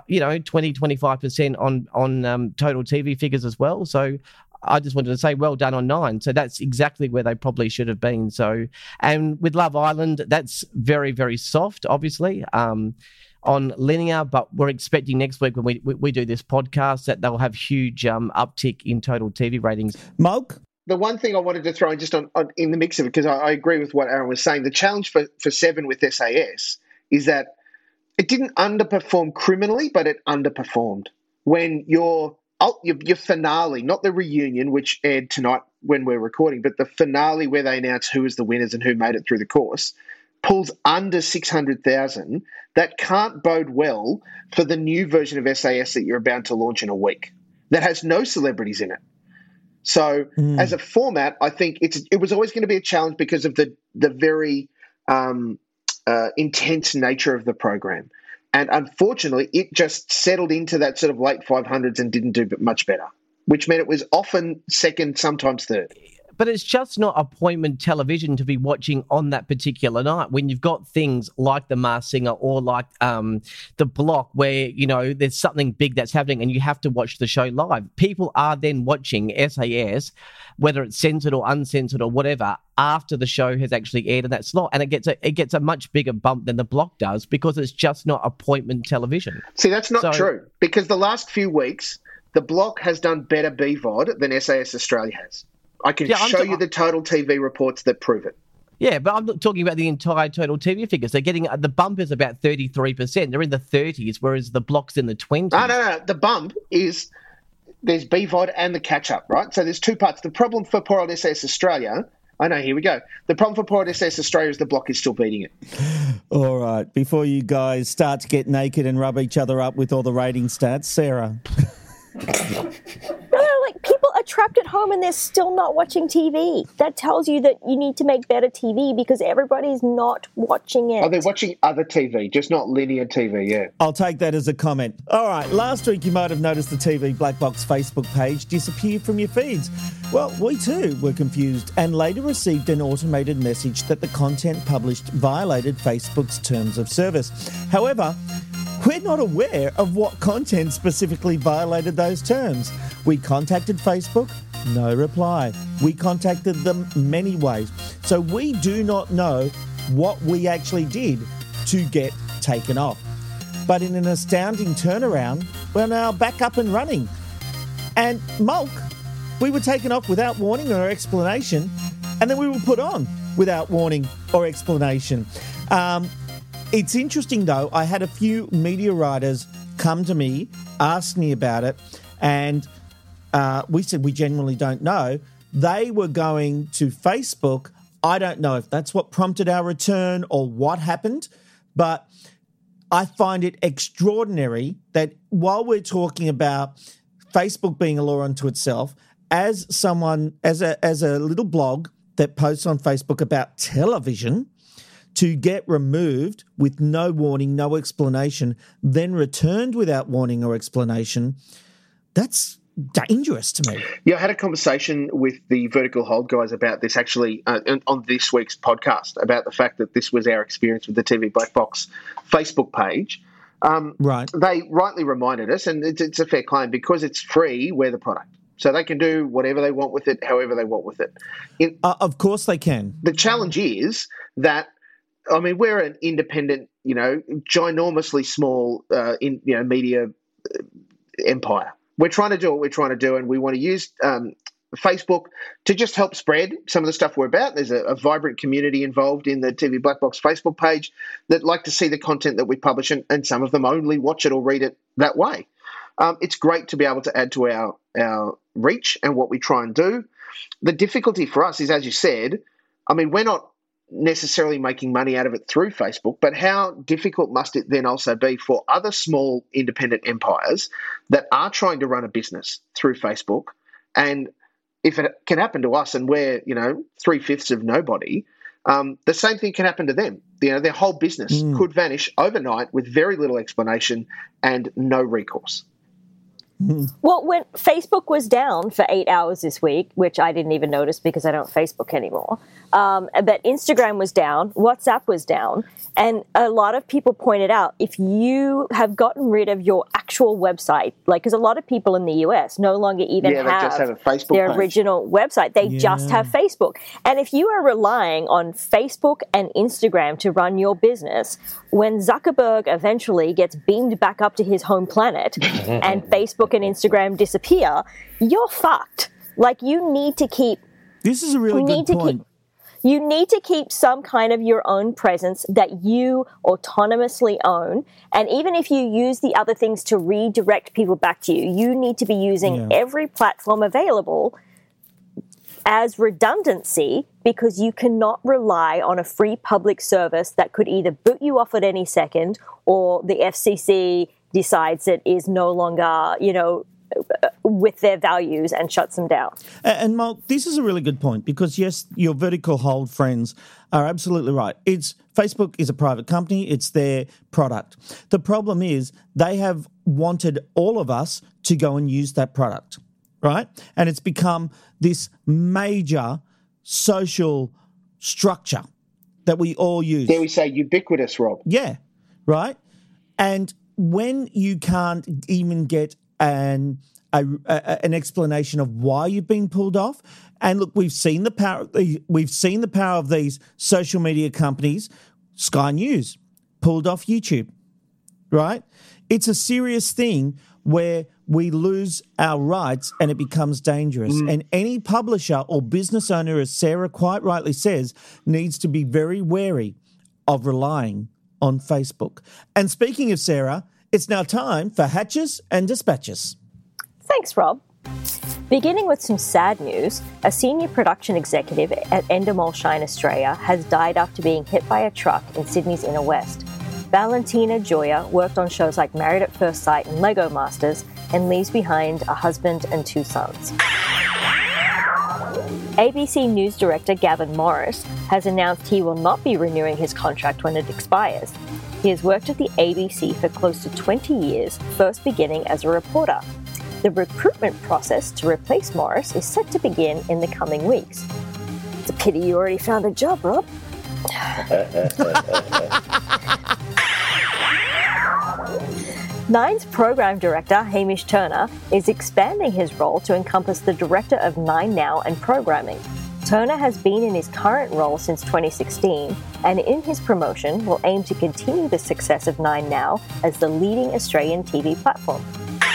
20-25% on total TV figures as well. So I just wanted to say well done on 9. So that's exactly where they probably should have been. So, and with Love Island, that's very, very soft, obviously. On linear, but we're expecting next week when we do this podcast that they'll have huge uptick in total TV ratings. Mulk? The one thing I wanted to throw in just on in the mix of it, because I agree with what Aaron was saying, the challenge for 7 with SAS is that it didn't underperform criminally, but it underperformed. When your finale, not the reunion, which aired tonight when we're recording, but the finale where they announce who is the winners and who made it through the course, pulls under 600,000, that can't bode well for the new version of SAS that you're about to launch in a week that has no celebrities in it. So as a format, I think it was always going to be a challenge because of the very intense nature of the program. And unfortunately, it just settled into that sort of late 500s and didn't do much better, which meant it was often second, sometimes third. But it's just not appointment television to be watching on that particular night when you've got things like The Masked Singer or like The Block where, there's something big that's happening and you have to watch the show live. People are then watching SAS, whether it's censored or uncensored or whatever, after the show has actually aired in that slot. And it gets a much bigger bump than The Block does because it's just not appointment television. See, that's not true, because the last few weeks, The Block has done better BVOD than SAS Australia has. I can show you the total TV reports that prove it. Yeah, but I'm not talking about the entire total TV figures. They're getting the bump is about 33%. They're in the 30s, whereas the block's in the 20s. No. The bump is there's BVOD and the catch-up, right? So there's two parts. The problem for poor old SAS Australia, I know, here we go. The problem for Port SS Australia is the Block is still beating it. All right, before you guys start to get naked and rub each other up with all the rating stats, Sarah. No, like people are trapped at home and they're still not watching TV. That tells you that you need to make better TV because everybody's not watching it. Oh, they're watching other TV, just not linear TV, yeah. I'll take that as a comment. All right, last week you might have noticed the TV Black Box Facebook page disappear from your feeds. Well, we too were confused and later received an automated message that the content published violated Facebook's terms of service. However, we're not aware of what content specifically violated those terms. We contacted Facebook, no reply. We contacted them many ways. So we do not know what we actually did to get taken off. But in an astounding turnaround, we're now back up and running. And Mulk, we were taken off without warning or explanation, and then we were put on without warning or explanation. It's interesting, though. I had a few media writers come to me, ask me about it, and we said we genuinely don't know. They were going to Facebook. I don't know if that's what prompted our return or what happened, but I find it extraordinary that while we're talking about Facebook being a law unto itself, as someone, as a little blog that posts on Facebook about television, to get removed with no warning, no explanation, then returned without warning or explanation, that's dangerous to me. Yeah, I had a conversation with the Vertical Hold guys about this actually on this week's podcast about the fact that this was our experience with the TV Black Box Facebook page. Right. They rightly reminded us, and it's a fair claim, because it's free, we're the product. So they can do whatever they want with it, however they want with it. Of course they can. The challenge is that, I mean, we're an independent, ginormously small, media empire. We're trying to do what we're trying to do, and we want to use Facebook to just help spread some of the stuff we're about. There's a vibrant community involved in the TV Black Box Facebook page that like to see the content that we publish, and some of them only watch it or read it that way. It's great to be able to add to our reach and what we try and do. The difficulty for us is, as you said, I mean, we're not necessarily making money out of it through Facebook, but how difficult must it then also be for other small independent empires that are trying to run a business through Facebook? And if it can happen to us and we're, 3/5 of nobody, the same thing can happen to them. Their whole business could vanish overnight with very little explanation and no recourse. Well, when Facebook was down for 8 hours this week, which I didn't even notice because I don't Facebook anymore, but Instagram was down, WhatsApp was down, and a lot of people pointed out, if you have gotten rid of your actual website, because a lot of people in the US no longer even have a Facebook their page. Original website. They just have Facebook. And if you are relying on Facebook and Instagram to run your business, when Zuckerberg eventually gets beamed back up to his home planet and Facebook and Instagram disappear, you're fucked. You need to keep... This is a really good point. You need to keep some kind of your own presence that you autonomously own. And even if you use the other things to redirect people back to you, you need to be using every platform available as redundancy, because you cannot rely on a free public service that could either boot you off at any second or the FCC decides it is no longer, with their values and shuts them down. And Mark, this is a really good point because, yes, your Vertical Hold friends are absolutely right. Facebook is a private company. It's their product. The problem is they have wanted all of us to go and use that product, right? And it's become this major social structure that we all use. Dare we say ubiquitous, Rob? Yeah, right? And when you can't even get an explanation of why you've been pulled off. And look, we've seen the power of these social media companies. Sky News pulled off YouTube, right? It's a serious thing where we lose our rights and it becomes dangerous. And any publisher or business owner, as Sarah quite rightly says, needs to be very wary of relying on Facebook. And speaking of Sarah, it's now time for Hatches and Dispatches. Thanks, Rob. Beginning with some sad news, a senior production executive at Endemol Shine Australia has died after being hit by a truck in Sydney's inner west. Valentina Joya worked on shows like Married at First Sight and Lego Masters and leaves behind a husband and 2 sons. ABC News director Gavin Morris has announced he will not be renewing his contract when it expires. He has worked at the ABC for close to 20 years, first beginning as a reporter. The recruitment process to replace Morris is set to begin in the coming weeks. It's a pity you already found a job, Rob. Nine's program director, Hamish Turner, is expanding his role to encompass the director of Nine Now and programming. Turner has been in his current role since 2016, and in his promotion will aim to continue the success of Nine Now as the leading Australian TV platform.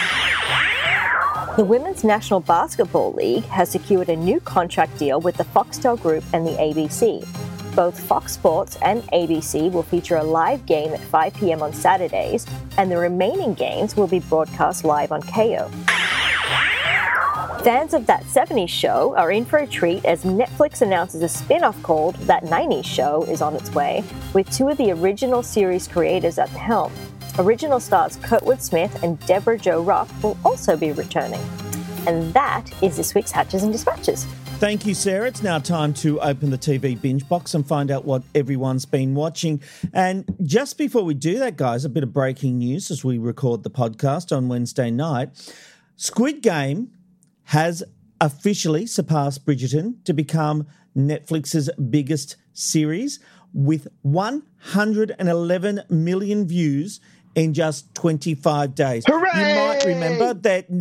The Women's National Basketball League has secured a new contract deal with the Foxtel Group and the ABC. Both Fox Sports and ABC will feature a live game at 5 p.m. on Saturdays, and the remaining games will be broadcast live on Kayo. Fans of That 70s Show are in for a treat as Netflix announces a spin-off called That 90s Show is on its way, with 2 of the original series creators at the helm. Original stars Kurtwood Smith and Deborah Jo Rupp will also be returning. And that is this week's Hatches and Dispatches. Thank you, Sarah. It's now time to open the TV binge box and find out what everyone's been watching. And just before we do that, guys, a bit of breaking news as we record the podcast on Wednesday night. Squid Game has officially surpassed Bridgerton to become Netflix's biggest series with 111 million views in just 25 days. Hooray! You might remember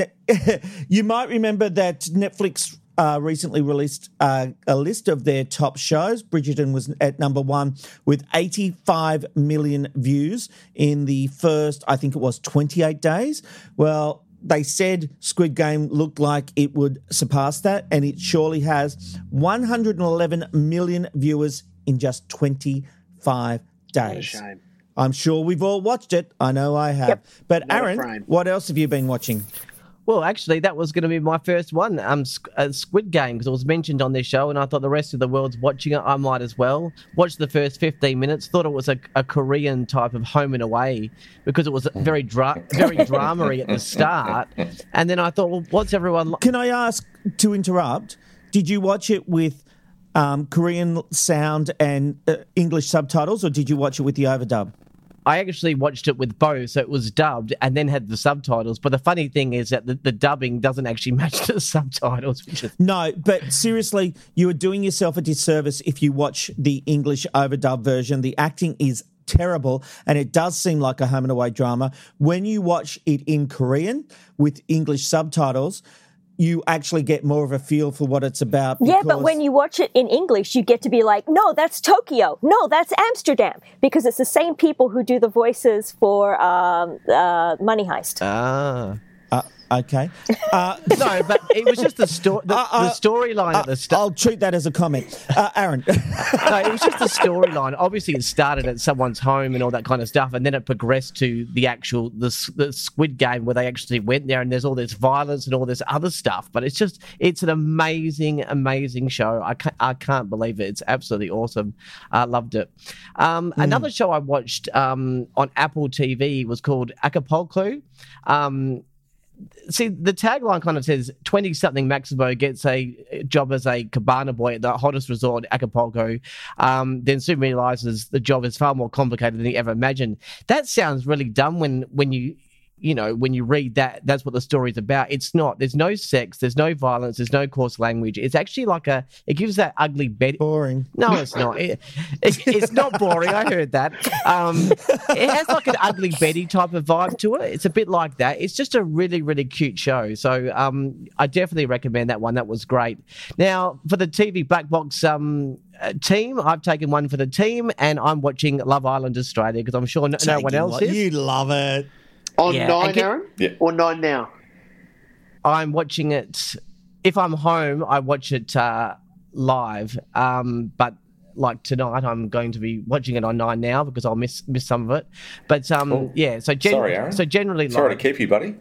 that Netflix recently released a list of their top shows. Bridgerton was at number 1 with 85 million views in the first, I think it was 28 days. Well, they said Squid Game looked like it would surpass that, and it surely has. 111 million viewers in just 25 days. What a shame. I'm sure we've all watched it. I know I have. Yep. But Aaron, what else have you been watching? Well, actually, that was going to be my first one, Squid Game, because it was mentioned on this show, and I thought the rest of the world's watching it. I might as well. Watched the first 15 minutes, thought it was a Korean type of Home and Away, because it was very drama-y at the start. And then I thought, well, what's everyone... Can I ask, to interrupt, did you watch it with Korean sound and English subtitles, or did you watch it with the overdub? I actually watched it with both, so it was dubbed and then had the subtitles. But the funny thing is that the dubbing doesn't actually match the subtitles. No, but seriously, you are doing yourself a disservice if you watch the English overdub version. The acting is terrible, and it does seem like a Home and Away drama. When you watch it in Korean with English subtitles, you actually get more of a feel for what it's about. Yeah, but when you watch it in English, you get to be like, no, that's Tokyo. No, that's Amsterdam. Because it's the same people who do the voices for Money Heist. Okay. No, but it was just the storyline at the start. I'll treat that as a comment. Aaron. No, it was just the storyline. Obviously, it started at someone's home and all that kind of stuff, and then it progressed to the actual the Squid Game where they actually went there, and there's all this violence and all this other stuff. But it's an amazing, amazing show. I can't believe it. It's absolutely awesome. I loved it. Another show I watched on Apple TV was called Acapulco. See, the tagline kind of says 20-something Maximo gets a job as a cabana boy at the hottest resort, Acapulco, then soon realizes the job is far more complicated than he ever imagined. That sounds really dumb when you read that. That's what the story's about. It's not. There's no sex. There's no violence. There's no coarse language. It's actually like it gives that ugly Betty. Boring. No, it's not. It's not boring. I heard that. It has like an ugly Betty type of vibe to it. It's a bit like that. It's just a really, really cute show. So I definitely recommend that one. That was great. Now, for the TV Black Box team, I've taken one for the team, and I'm watching Love Island Australia because I'm sure no one else is. You love it. On 9, Aaron? Yeah. Or 9 Now? I'm watching it. If I'm home, I watch it live. But like tonight, I'm going to be watching it on 9 Now because I'll miss some of it. But yeah, so sorry, Aaron. So generally, sorry to keep you, buddy.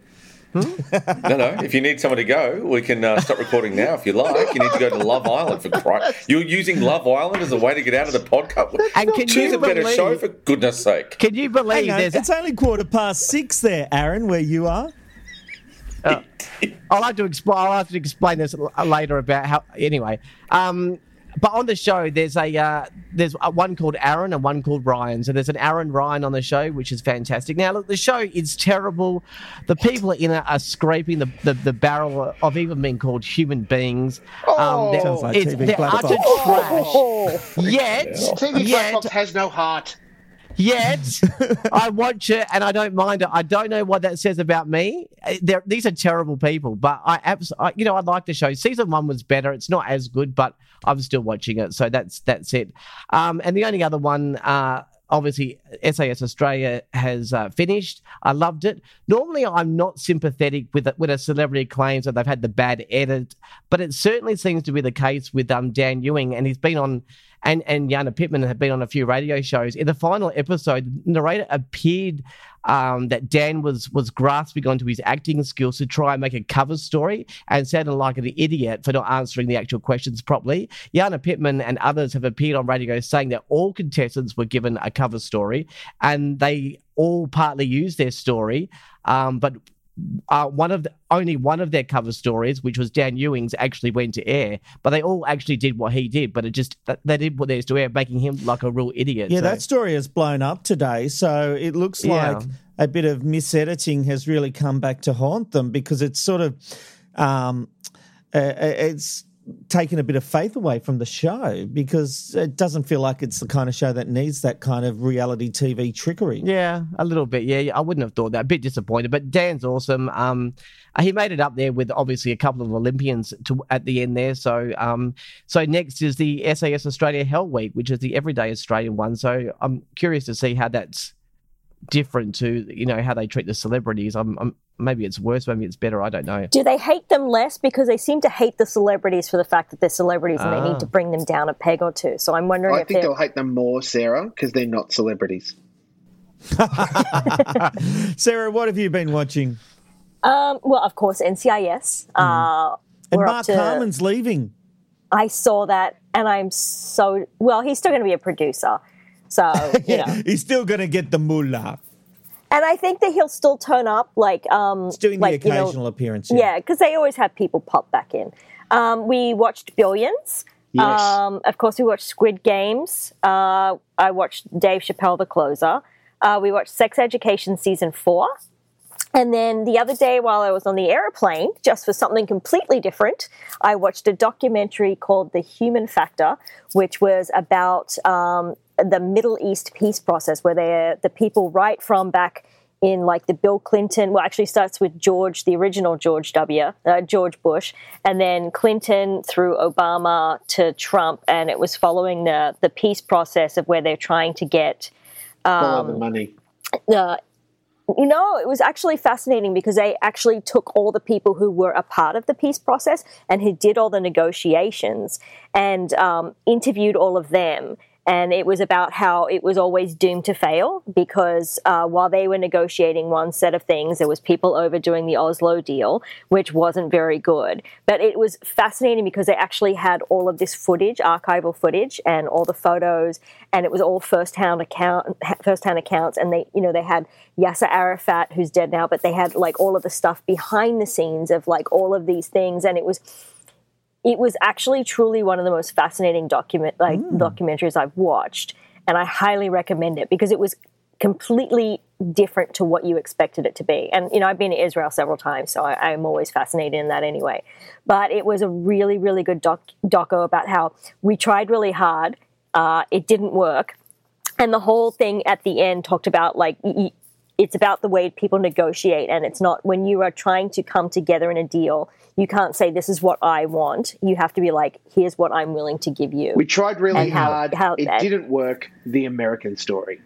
No. If you need someone to go, we can stop recording now if you like. You need to go to Love Island for Christ. You're using Love Island as a way to get out of the podcast. And Choose a better show, for goodness sake. Can you believe it's only 6:15 there, Aaron, where you are. I'll have to explain this later about how. Anyway, but on the show, there's one called Aaron and one called Ryan. So there's an Aaron Ryan on the show, which is fantastic. Now, look, the show is terrible. The people in it are scraping the barrel of even being called human beings. Sounds like TV they're Black utter Box. trash. Yet, TV Black Box has no heart. Yet, I watch it and I don't mind it. I don't know what that says about me. These are terrible people, but I like the show. Season 1 was better. It's not as good, but I'm still watching it. So that's it. And the only other one, obviously, SAS Australia has finished. I loved it. Normally, I'm not sympathetic with a celebrity claims that they've had the bad edit, but it certainly seems to be the case with Dan Ewing, and he's been on. And Jana Pittman have been on a few radio shows. In the final episode, the narrator appeared that Dan was grasping onto his acting skills to try and make a cover story and sounded like an idiot for not answering the actual questions properly. Jana Pittman and others have appeared on radio saying that all contestants were given a cover story and they all partly used their story, but only one of their cover stories, which was Dan Ewing's, actually went to air. But they all actually did what he did, but they did put theirs to air, making him like a real idiot. Yeah, that story has blown up today, so it looks like a bit of misediting has really come back to haunt them, because it's sort of it's taken a bit of faith away from the show, because it doesn't feel like it's the kind of show that needs that kind of reality TV trickery. Yeah, a little bit. Yeah, I wouldn't have thought that. A bit disappointed, but Dan's awesome. He made it up there with obviously a couple of Olympians at the end there. So next is the SAS Australia Hell Week, which is the everyday Australian one. So I'm curious to see how that's different to how they treat the celebrities. Maybe it's worse, maybe it's better, I don't know. Do they hate them less? Because they seem to hate the celebrities for the fact that they're celebrities and they need to bring them down a peg or two. So I'm wondering I think they'll hate them more, Sarah, because they're not celebrities. Sarah, what have you been watching? Well, of course, NCIS. And Mark Harmon's leaving. I saw that, and I'm so... Well, he's still going to be a producer, so, He's still going to get the moolah. And I think that he'll still turn up, It's doing the occasional appearance. Yeah, because they always have people pop back in. We watched Billions. Yes. Of course, we watched Squid Games. I watched Dave Chappelle, The Closer. We watched Sex Education Season 4. And then the other day, while I was on the airplane, just for something completely different, I watched a documentary called The Human Factor, which was about the Middle East peace process, where the people right from back in the Bill Clinton, well, actually starts with the original George Bush, and then Clinton through Obama to Trump, and it was following the peace process of where they're trying to get all the money. It was actually fascinating because they actually took all the people who were a part of the peace process and who did all the negotiations and interviewed all of them. And it was about how it was always doomed to fail because while they were negotiating one set of things, there was people overdoing the Oslo deal, which wasn't very good. But it was fascinating because they actually had all of this footage, archival footage, and all the photos, and it was all first-hand accounts. And they had Yasser Arafat, who's dead now, but they had all of the stuff behind the scenes of all of these things, and it was actually truly one of the most fascinating documentaries I've watched, and I highly recommend it because it was completely different to what you expected it to be. And, I've been to Israel several times, so I'm always fascinated in that anyway. But it was a really, really good doco about how we tried really hard, it didn't work, and the whole thing at the end talked about, it's about the way people negotiate, and it's not when you are trying to come together in a deal, you can't say, this is what I want. You have to be here's what I'm willing to give you. We tried really hard. It didn't work. The American story.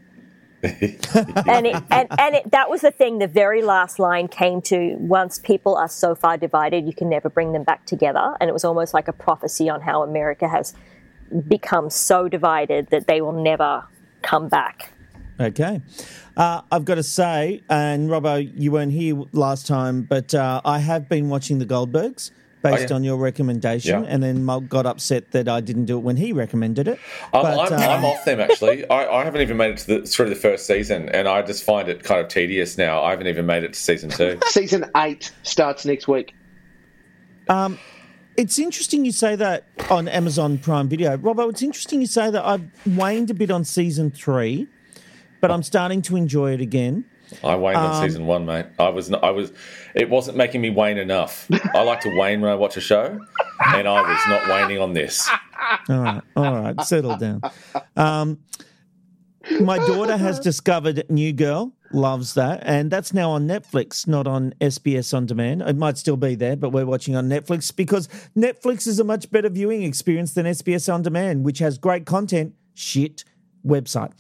That was the thing. The very last line came to, once people are so far divided, you can never bring them back together. And it was almost like a prophecy on how America has become so divided that they will never come back. Okay. I've got to say, and Robbo, you weren't here last time, but I have been watching The Goldbergs based on your recommendation, and then Mug got upset that I didn't do it when he recommended it. I'm off them, actually. I haven't even made it through the first season, and I just find it kind of tedious now. I haven't even made it to season 2. Season 8 starts next week. It's interesting you say that on Amazon Prime Video. Robbo, it's interesting you say that. I've waned a bit on season 3, but I'm starting to enjoy it again. I waned on season 1, mate. It wasn't making me wane enough. I like to wane when I watch a show, and I was not waning on this. All right, settle down. My daughter has discovered New Girl, loves that, and that's now on Netflix, not on SBS On Demand. It might still be there, but we're watching on Netflix because Netflix is a much better viewing experience than SBS On Demand, which has great content, shit website.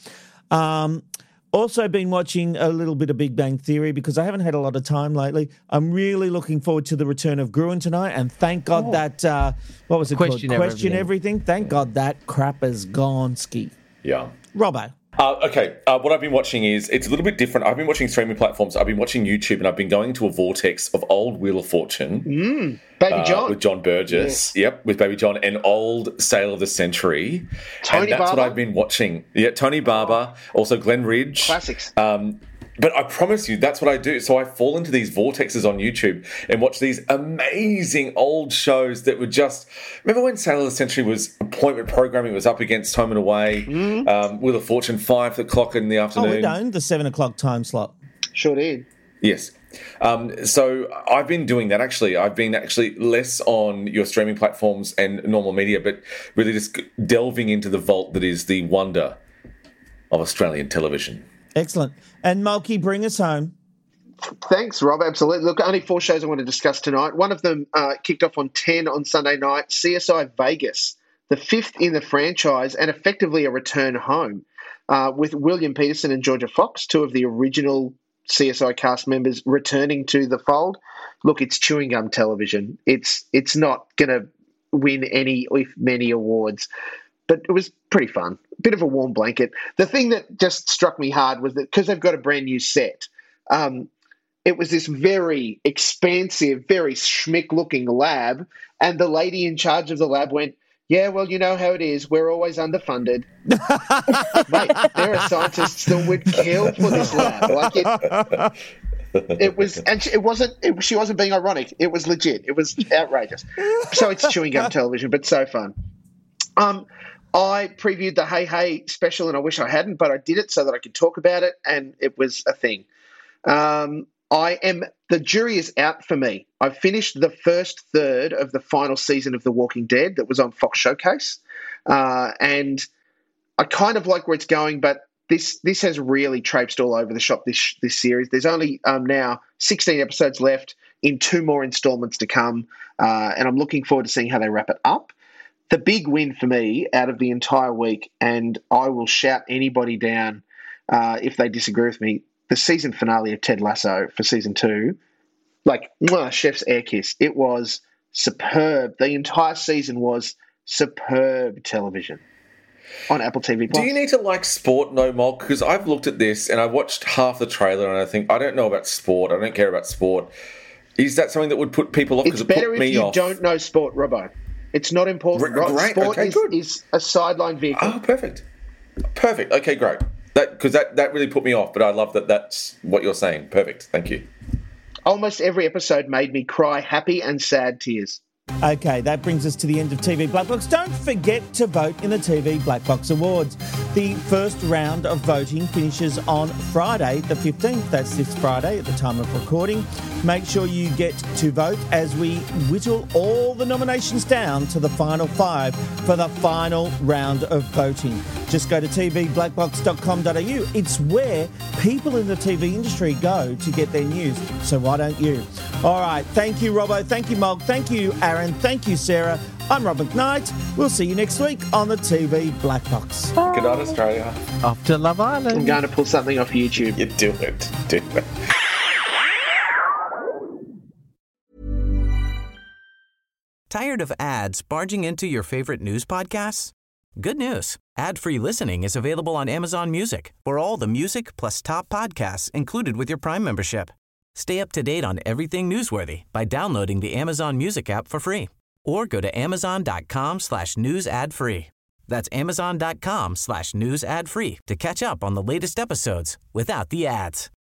Also been watching a little bit of Big Bang Theory because I haven't had a lot of time lately. I'm really looking forward to the return of Gruen tonight, and thank God that, what was it called? Question Everything. Thank God that crap is gone ski. Yeah. Robbo. Okay, what I've been watching it's a little bit different. I've been watching streaming platforms. I've been watching YouTube, and I've been going to a vortex of old Wheel of Fortune. Baby John. With John Burgess. Yes. Yep, with Baby John, and old Sale of the Century. Tony Barber. That's what I've been watching. Yeah, Tony Barber, also Glenn Ridge. Classics. But I promise you, that's what I do. So I fall into these vortexes on YouTube and watch these amazing old shows that were just... Remember when Sale of the Century was appointment programming, was up against Home and Away, Wheel of Fortune, 5 o'clock in the afternoon? Oh, it owned the 7 o'clock time slot. Sure did. Yes. So I've been doing that, actually. I've been actually less on your streaming platforms and normal media, but really just delving into the vault that is the wonder of Australian television. Excellent. And Mulkey, bring us home. Thanks, Rob. Absolutely. Look, only 4 shows I want to discuss tonight. One of them kicked off on 10 on Sunday night, CSI Vegas, the 5th in the franchise and effectively a return home with William Peterson and Georgia Fox, 2 of the original CSI cast members returning to the fold. Look, it's chewing gum television. It's not going to win any, if many, awards. But it was pretty fun. A bit of a warm blanket. The thing that just struck me hard was that because they've got a brand new set, it was this very expansive, very schmick-looking lab, and the lady in charge of the lab went, yeah, well, you know how it is. We're always underfunded. Mate, there are scientists that would kill for this lab. Like it was, and she wasn't being ironic. It was legit. It was outrageous. So it's chewing gum television, but so fun. I previewed the Hey Hey special, and I wish I hadn't, but I did it so that I could talk about it, and it was a thing. The jury is out for me. I've finished the first third of the final season of The Walking Dead that was on Fox Showcase, and I kind of like where it's going, but this has really traipsed all over the shop, this series. There's only now 16 episodes left in 2 more installments to come, and I'm looking forward to seeing how they wrap it up. The big win for me out of the entire week, and I will shout anybody down if they disagree with me, the season finale of Ted Lasso for season 2, like, chef's air kiss. It was superb. The entire season was superb television on Apple TV+. Do you need to like sport, no Mog? Because I've looked at this and I watched half the trailer and I think, I don't know about sport. I don't care about sport. Is that something that would put people off? It's better if you don't know sport, Robbo. It's not important. Great. Sport okay, is a sideline vehicle. Oh, perfect. Okay, great. Because that really put me off, but I love that that's what you're saying. Perfect. Thank you. Almost every episode made me cry happy and sad tears. Okay, that brings us to the end of TV Black Box. Don't forget to vote in the TV Black Box Awards. The first round of voting finishes on Friday the 15th. That's this Friday at the time of recording. Make sure you get to vote as we whittle all the nominations down to the final 5 for the final round of voting. Just go to tvblackbox.com.au. It's where people in the TV industry go to get their news. So why don't you? All right. Thank you, Robbo. Thank you, Mog. Thank you, Aaron. Thank you, Sarah. I'm Rob McKnight. We'll see you next week on the TV Black Box. Good night, Australia. Off to Love Island. I'm going to pull something off YouTube. You do it. Tired of ads barging into your favorite news podcasts? Good news. Ad-free listening is available on Amazon Music for all the music plus top podcasts included with your Prime membership. Stay up to date on everything newsworthy by downloading the Amazon Music app for free or go to amazon.com/news ad free. That's amazon.com/news ad free to catch up on the latest episodes without the ads.